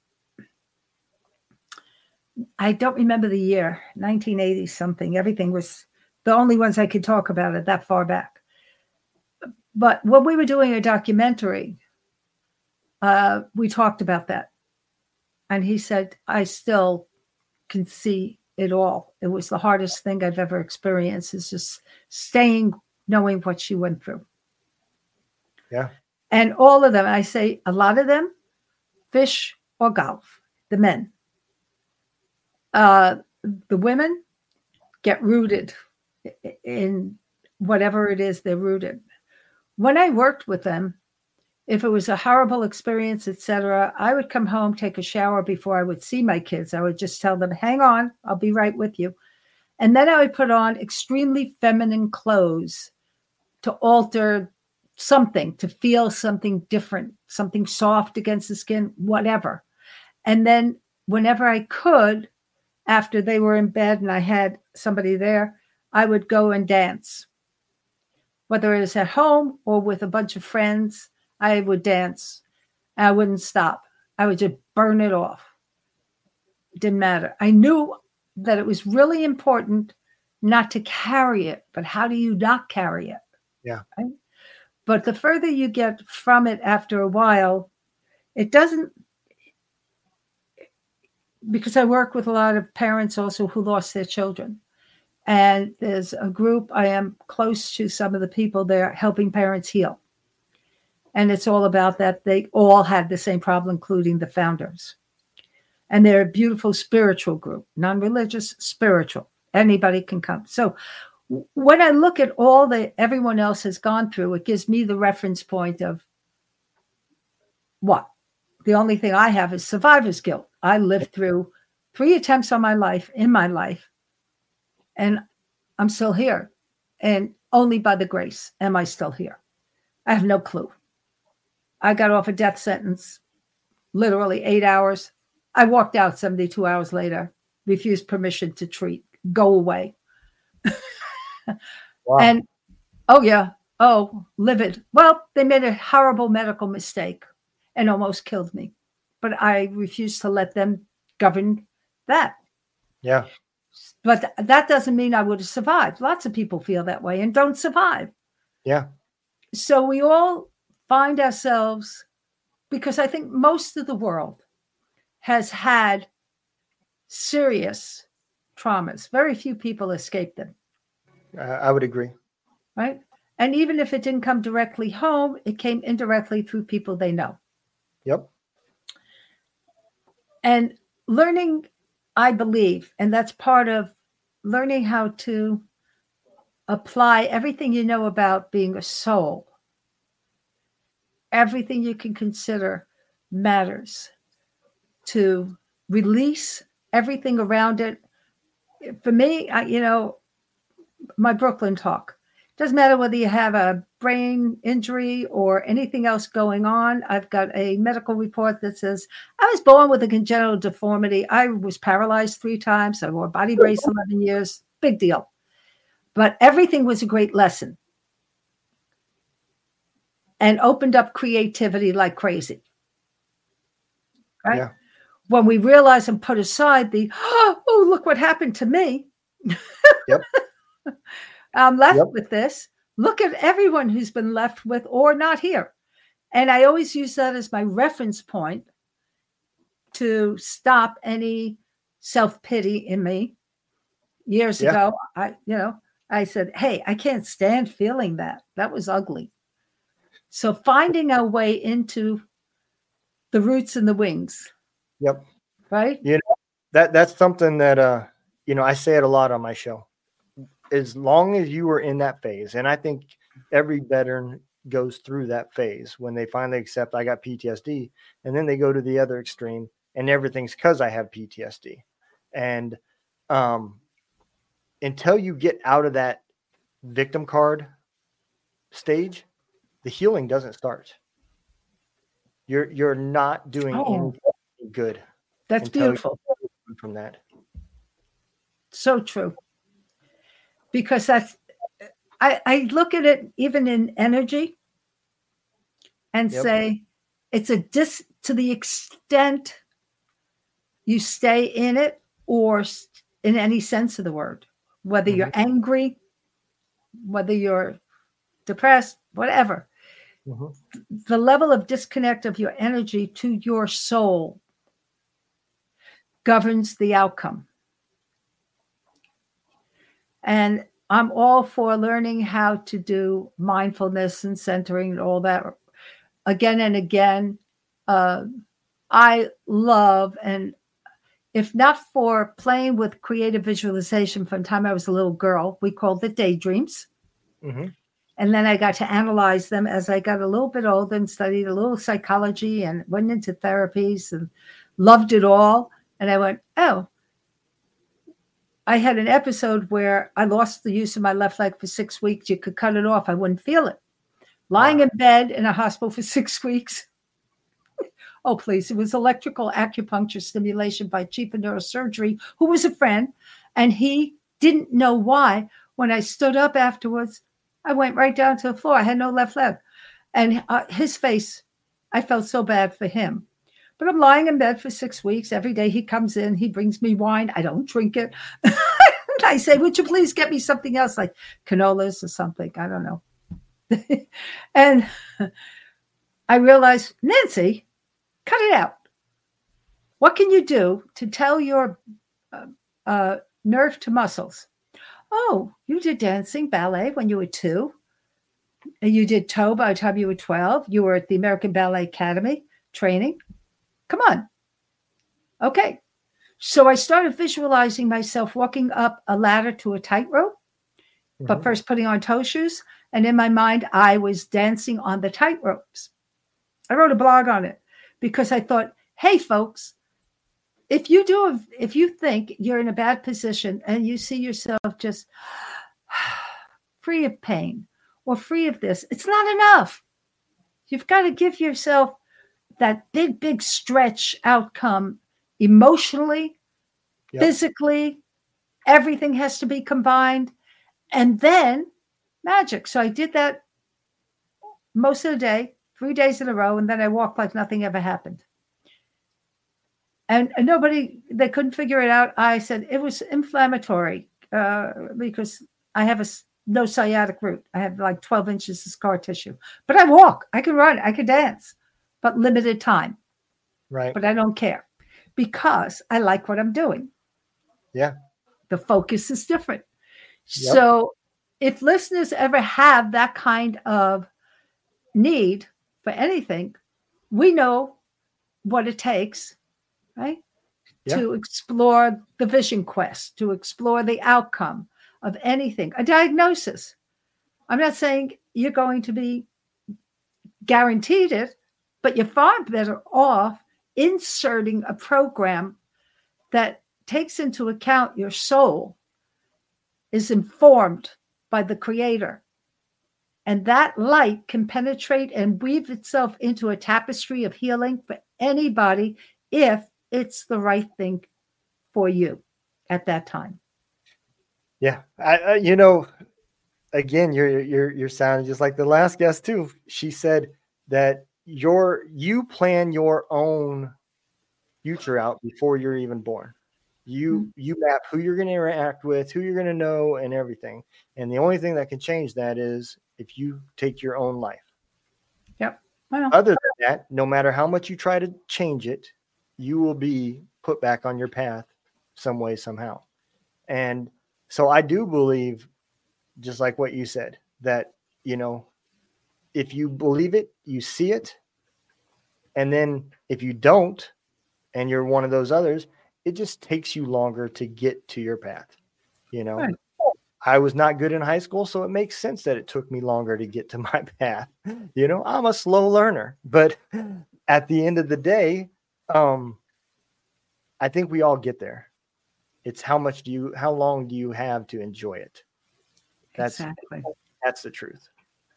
I don't remember the year, nineteen eighty something. Everything was the only ones I could talk about it that far back. But when we were doing a documentary, uh, we talked about that. And he said, I still can see it all. It was the hardest thing I've ever experienced, is just staying, knowing what she went through. Yeah. And all of them, I say a lot of them, fish or golf, the men. Uh, the women get rooted in whatever it is they're rooted. When I worked with them, if it was a horrible experience, et cetera, I would come home, take a shower before I would see my kids. I would just tell them, hang on, I'll be right with you. And then I would put on extremely feminine clothes to alter something, to feel something different, something soft against the skin, whatever. And then whenever I could, after they were in bed and I had somebody there, I would go and dance. Whether it was at home or with a bunch of friends, I would dance. I wouldn't stop. I would just burn it off. It didn't matter. I knew that it was really important not to carry it, but how do you not carry it? Yeah. Right? But the further you get from it after a while, it doesn't, because I work with a lot of parents also who lost their children. And there's a group, I am close to some of the people there helping parents heal. And it's all about that. They all had the same problem, including the founders. And they're a beautiful spiritual group, non-religious, spiritual. Anybody can come. So when I look at all that everyone else has gone through, it gives me the reference point of what? The only thing I have is survivor's guilt. I lived through three attempts on my life, in my life, and I'm still here. And only by the grace am I still here. I have no clue. I got off a death sentence, literally eight hours. I walked out seventy-two hours later, refused permission to treat, go away. Wow. And, oh yeah, Oh, livid. Well, they made a horrible medical mistake and almost killed me. But I refused to let them govern that. Yeah. But th- that doesn't mean I would have survived. Lots of people feel that way and don't survive. Yeah. So we all find ourselves, because I think most of the world has had serious traumas. Very few people escape them. Uh, I would agree. Right? And even if it didn't come directly home, it came indirectly through people they know. Yep. And learning, I believe, and that's part of learning how to apply everything you know about being a soul. Everything you can consider matters. To release everything around it. For me, I, you know, my Brooklyn talk. Doesn't matter whether you have a brain injury or anything else going on. I've got a medical report that says I was born with a congenital deformity. I was paralyzed three times. I wore a body brace eleven years. Big deal. But everything was a great lesson and opened up creativity like crazy. Right? Yeah. When we realize and put aside the, oh, look what happened to me. Yep. I'm left Yep. with this. Look at everyone who's been left with or not here. And I always use that as my reference point to stop any self-pity in me. Years Yeah. ago, I, you know, I said, hey, I can't stand feeling that. That was ugly. So finding our way into the roots and the wings. Yep. Right? You know, that that's something that, uh, you know, I say it a lot on my show. As long as you were in that phase, and I think every veteran goes through that phase when they finally accept I got P T S D, and then they go to the other extreme and everything's because I have P T S D. And um, until you get out of that victim card stage, the healing doesn't start. You're you're not doing Oh, anything good. That's until beautiful. you from that. So true. Because that's, I, I look at it even in energy and Yep. say it's a dis to the extent you stay in it or st- in any sense of the word, whether you're Mhm. angry, whether you're depressed, whatever, Mhm. the level of disconnect of your energy to your soul governs the outcome. And I'm all for learning how to do mindfulness and centering and all that again and again. Uh, I love, and if not for playing with creative visualization from the time I was a little girl, we called it daydreams. Mhm. And then I got to analyze them as I got a little bit older and studied a little psychology and went into therapies and loved it all. And I went, oh, I had an episode where I lost the use of my left leg for six weeks. You could cut it off. I wouldn't feel it. Lying Wow. in bed in a hospital for six weeks. Oh, please. It was electrical acupuncture stimulation by chief of neurosurgery, who was a friend. And he didn't know why. When I stood up afterwards, I went right down to the floor. I had no left leg. And uh, his face, I felt so bad for him. But I'm lying in bed for six weeks. Every day he comes in, he brings me wine. I don't drink it. I say, would you please get me something else like cannolis or something? I don't know. And I realized, Nancy, cut it out. What can you do to tell your uh, uh, nerve to muscles? Oh, you did dancing, ballet when you were two. You did toe by the time you were twelve. You were at the American Ballet Academy training. Come on. Okay. So I started visualizing myself walking up a ladder to a tightrope, mm-hmm. but first putting on toe shoes. And in my mind, I was dancing on the tightropes. I wrote a blog on it because I thought, hey, folks, if you do, a, if you think you're in a bad position and you see yourself just free of pain or free of this, it's not enough. You've got to give yourself that big, big stretch outcome emotionally, yep. physically, everything has to be combined. And then magic. So I did that most of the day, three days in a row, and then I walked like nothing ever happened. And, and nobody, they couldn't figure it out. I said it was inflammatory uh, because I have a no sciatic root. I have like twelve inches of scar tissue. But I walk, I can run, I can dance, but limited time. Right. But I don't care because I like what I'm doing. Yeah. The focus is different. Yep. So if listeners ever have that kind of need for anything, we know what it takes, right? Yeah. To explore the vision quest, to explore the outcome of anything, a diagnosis. I'm not saying you're going to be guaranteed it, but you're far better off inserting a program that takes into account your soul, is informed by the creator. And that light can penetrate and weave itself into a tapestry of healing for anybody if it's the right thing for you at that time. Yeah. I, I, you know, again, you're, you're, you're sounding just like the last guest too. She said that your, you plan your own future out before you're even born. You, mm-hmm. you map who you're going to interact with, who you're going to know, and everything. And the only thing that can change that is if you take your own life. Yep. Well, other than that, no matter how much you try to change it, you will be put back on your path some way, somehow. And so I do believe, just like what you said, that, you know, if you believe it, you see it. And then if you don't, and you're one of those others, it just takes you longer to get to your path. You know, right. I was not good in high school, so it makes sense that it took me longer to get to my path. You know, I'm a slow learner, but at the end of the day, um, I think we all get there. It's how much do you, how long do you have to enjoy it? That's, exactly. That's the truth.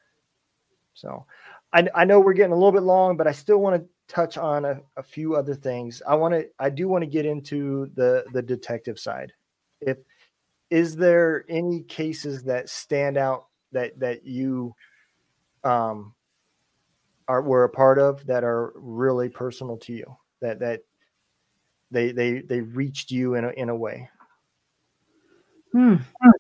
So I, I know we're getting a little bit long, but I still want to touch on a, a few other things. I want to, I do want to get into the, the detective side. If, is there any cases that stand out that, that you um, are, were a part of that are really personal to you, that, that they, they, they reached you in a, in a way? Hmm.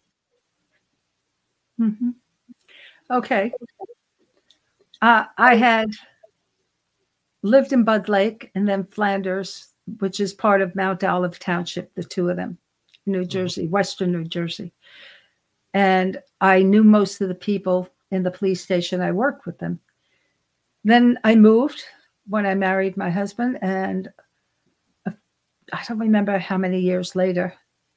Mm-hmm. Okay. Uh, I had lived in Bud Lake and then Flanders, which is part of Mount Olive Township, the two of them, New Jersey, mm-hmm. Western New Jersey. And I knew most of the people in the police station. I worked with them. Then I moved when I married my husband, and I don't remember how many years later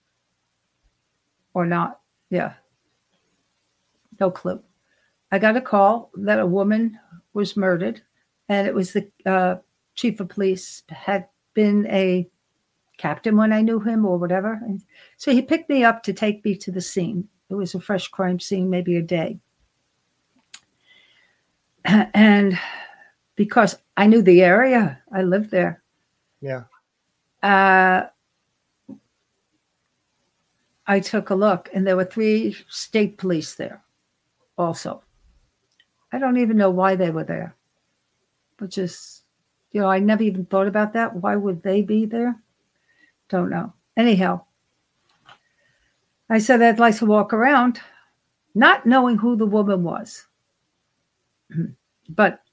or not. Yeah. No clue. I got a call that a woman was murdered, and it was the uh, chief of police, had been a captain when I knew him or whatever. And so he picked me up to take me to the scene. It was a fresh crime scene, maybe a day. And because I knew the area, I lived there. Yeah. Uh, I took a look, and there were three state police there also. I don't even know why they were there, which is, you know, I never even thought about that. Why would they be there? Don't know. Anyhow, I said I'd like to walk around, not knowing who the woman was. But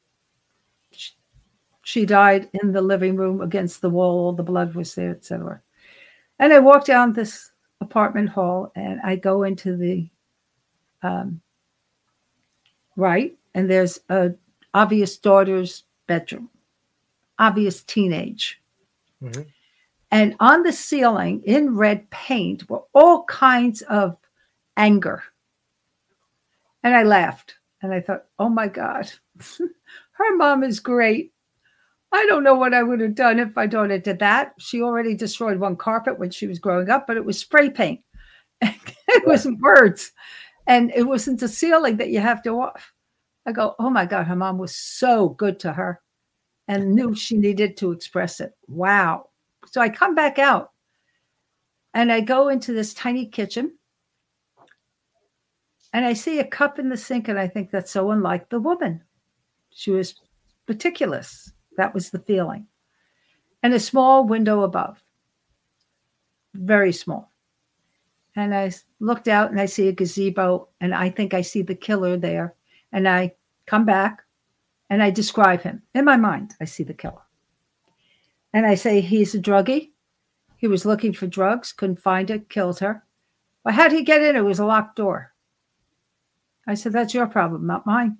she died in the living room against the wall. All the blood was there, et cetera. And I walked down this apartment hall, and I go into the um, right, and there's a obvious daughter's bedroom, obvious teenage. Mm-hmm. And on the ceiling in red paint were all kinds of anger. And I laughed, and I thought, oh my God, her mom is great. I don't know what I would have done if my daughter did that. She already destroyed one carpet when she was growing up, but it was spray paint. It wasn't words. And it wasn't the ceiling that you have to off. I go, oh my God, her mom was so good to her and knew she needed to express it. Wow. So I come back out and I go into this tiny kitchen and I see a cup in the sink, and I think that's so unlike the woman. She was meticulous. That was the feeling. And a small window above. Very small. And I looked out and I see a gazebo, and I think I see the killer there. And I come back and I describe him. In my mind, I see the killer. And I say, he's a druggie. He was looking for drugs, couldn't find it, killed her. Well, how'd he get in? It was a locked door. I said, that's your problem, not mine.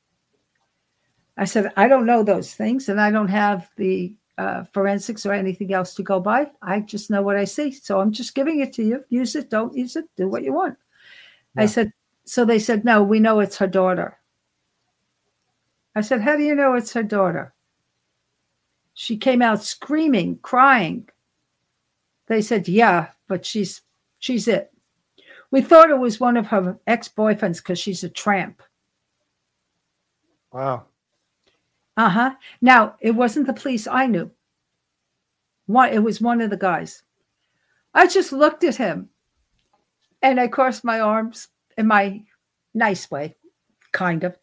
I said, I don't know those things, and I don't have the uh, forensics or anything else to go by. I just know what I see. So I'm just giving it to you. Use it, don't use it, do what you want. Yeah. I said, so they said, no, we know it's her daughter. I said, how do you know it's her daughter? She came out screaming, crying. They said, yeah, but she's she's it. We thought it was one of her ex-boyfriends because she's a tramp. Wow. Uh-huh. Now, it wasn't the police I knew. One, it was one of the guys. I just looked at him and I crossed my arms in my nice way, kind of.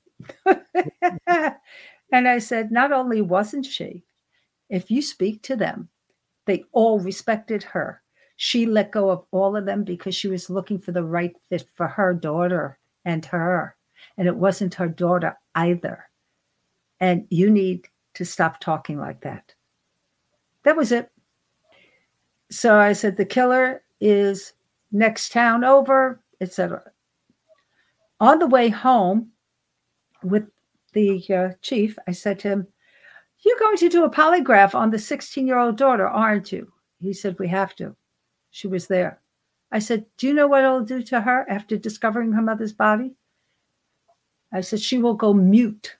And I said, not only wasn't she, if you speak to them, they all respected her. She let go of all of them because she was looking for the right fit for her daughter and her. And it wasn't her daughter either. And you need to stop talking like that. That was it. So I said, the killer is next town over, et cetera. On the way home with the uh, chief, I said to him, you're going to do a polygraph on the sixteen-year-old daughter, aren't you? He said, we have to. She was there. I said, do you know what it'll do to her after discovering her mother's body? I said, she will go mute.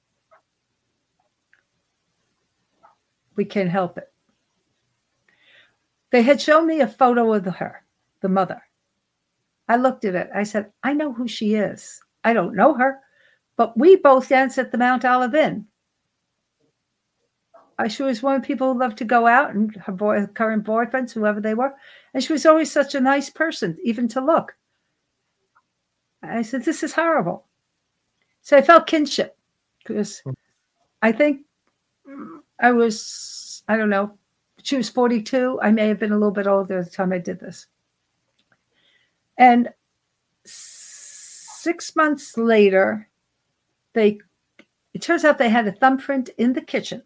We can't help it. They had shown me a photo of her, the mother. I looked at it. I said, I know who she is. I don't know her, but we both danced at the Mount Olive Inn. I, she was one of the people who loved to go out, and her boy, current boyfriends, whoever they were. And she was always such a nice person, even to look. I said, this is horrible. So I felt kinship because I think I was, I don't know, she was forty-two. I may have been a little bit older at the time I did this. And six months later, they, it turns out they had a thumbprint in the kitchen.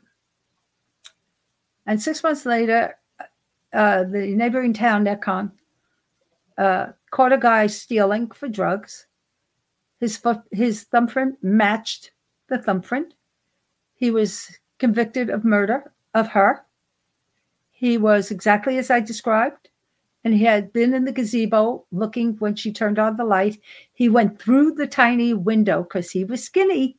And six months later, uh, the neighboring town, Necon, uh, caught a guy stealing for drugs. His foot, his thumbprint matched the thumbprint. He was convicted of murder of her. He was exactly as I described. And he had been in the gazebo looking when she turned on the light. He went through the tiny window because he was skinny.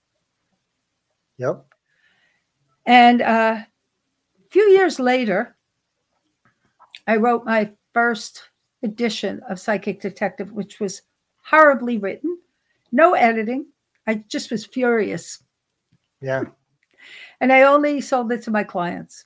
Yep. And uh, a few years later, I wrote my first edition of Psychic Detective, which was horribly written. No editing. I just was furious. Yeah. And I only sold it to my clients.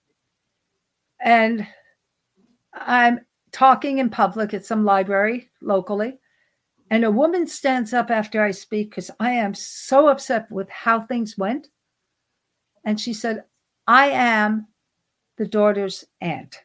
And I'm talking in public at some library locally. And a woman stands up after I speak because I am so upset with how things went. And she said, I am the daughter's aunt.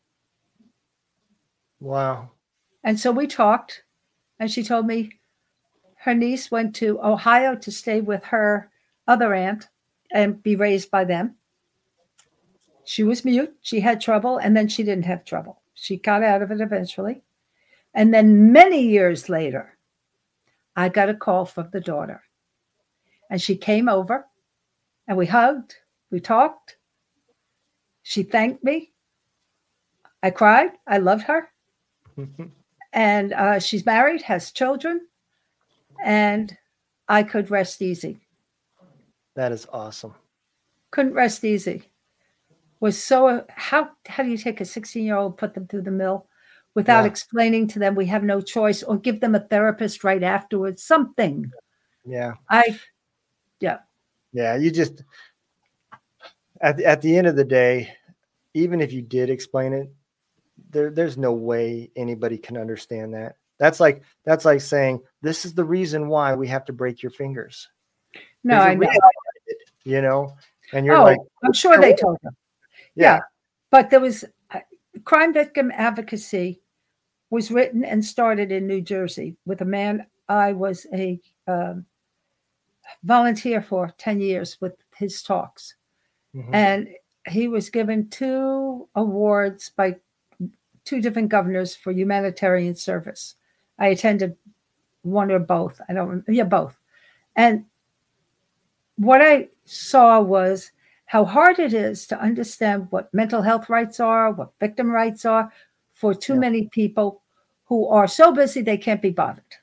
Wow. And so we talked. And she told me her niece went to Ohio to stay with her other aunt and be raised by them. She was mute. She had trouble, and then she didn't have trouble. She got out of it eventually. And then many years later, I got a call from the daughter. And she came over, and we hugged. We talked. She thanked me. I cried. I loved her. And uh, she's married, has children. And I could rest easy. That is awesome. Couldn't rest easy. Was so, how, how do you take a sixteen-year-old, put them through the mill without yeah. explaining to them we have no choice, or give them a therapist right afterwards, something. Yeah. I, yeah. Yeah, you just, at the, at the end of the day, even if you did explain it, there there's no way anybody can understand that. That's like, that's like saying, this is the reason why we have to break your fingers. No, I know. You know, and you're oh, like, I'm sure they told them. Yeah. yeah. But there was uh, crime victim advocacy was written and started in New Jersey with a man I was a um, volunteer for ten years with his talks. Mm-hmm. And he was given two awards by two different governors for humanitarian service. I attended one or both. I don't remember. Yeah, both. And what I saw was how hard it is to understand what mental health rights are, what victim rights are for too yeah. many people who are so busy they can't be bothered.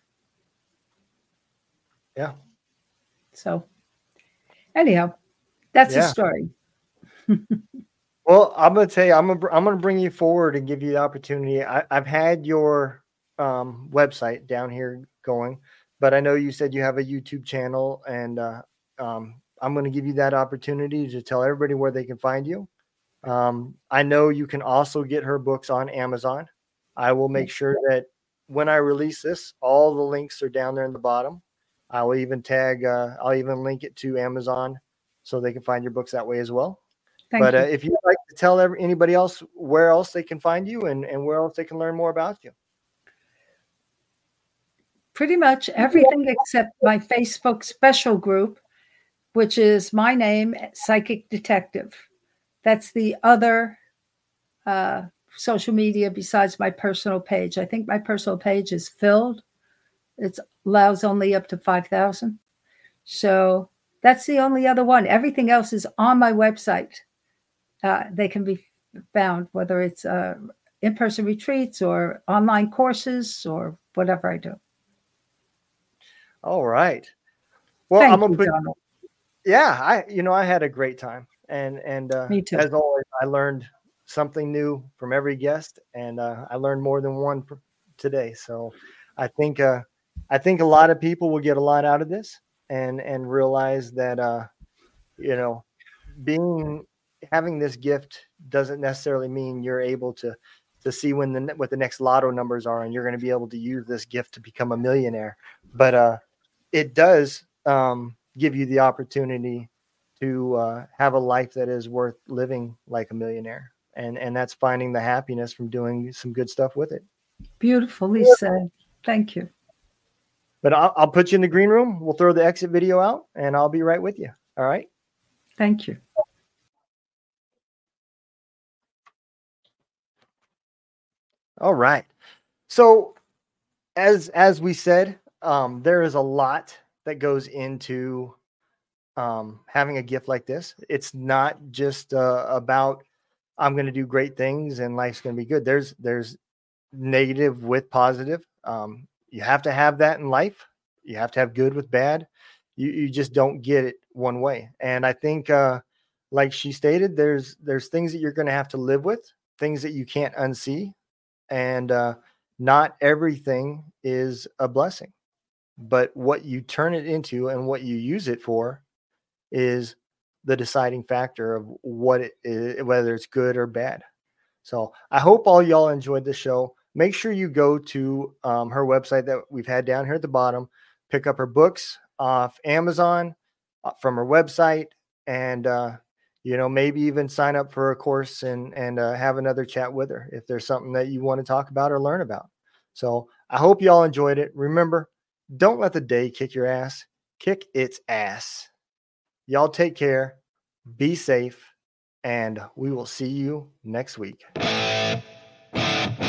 Yeah. So anyhow, that's yeah. the story. Well, I'm going to tell you, I'm going to, I'm going to bring you forward and give you the opportunity. I, I've had your um, website down here going, but I know you said you have a YouTube channel, and uh, um, I'm going to give you that opportunity to tell everybody where they can find you. Um, I know you can also get her books on Amazon. I will make sure that when I release this, all the links are down there in the bottom. I will even tag, uh, I'll even link it to Amazon so they can find your books that way as well. Thank but uh, if you'd like to tell every, anybody else where else they can find you and, and where else they can learn more about you. Pretty much everything except my Facebook special group, which is my name, Psychic Detective. That's the other uh, social media besides my personal page. I think my personal page is filled. It allows only up to five thousand. So that's the only other one. Everything else is on my website. Uh, they can be found, whether it's uh, in-person retreats or online courses or whatever I do. All right. Well, Thank I'm gonna you, put. Donald. Yeah, I you know I had a great time, and and uh, Me too. As always, I learned something new from every guest, and uh, I learned more than one pr- today. So I think uh, I think a lot of people will get a lot out of this, and and realize that uh, you know being having this gift doesn't necessarily mean you're able to to see when the what the next lotto numbers are, and you're going to be able to use this gift to become a millionaire. But uh, it does um, give you the opportunity to uh, have a life that is worth living like a millionaire. And, and that's finding the happiness from doing some good stuff with it. Beautifully said. Thank you. But I'll, I'll put you in the green room. We'll throw the exit video out, and I'll be right with you. All right. Thank you. All right. So as, as we said, um, there is a lot that goes into um, having a gift like this. It's not just uh, about, I'm going to do great things and life's going to be good. There's, there's negative with positive. Um, you have to have that in life. You have to have good with bad. You, you just don't get it one way. And I think, uh, like she stated, there's, there's things that you're going to have to live with, things that you can't unsee. And uh, not everything is a blessing, but what you turn it into and what you use it for is the deciding factor of what it is, whether it's good or bad. So I hope all y'all enjoyed the show. Make sure you go to um, her website that we've had down here at the bottom, pick up her books off Amazon uh, from her website, and uh, you know, maybe even sign up for a course and, and uh, have another chat with her if there's something that you want to talk about or learn about. So I hope you all enjoyed it. Remember, don't let the day kick your ass. Kick its ass. Y'all take care. Be safe. And we will see you next week.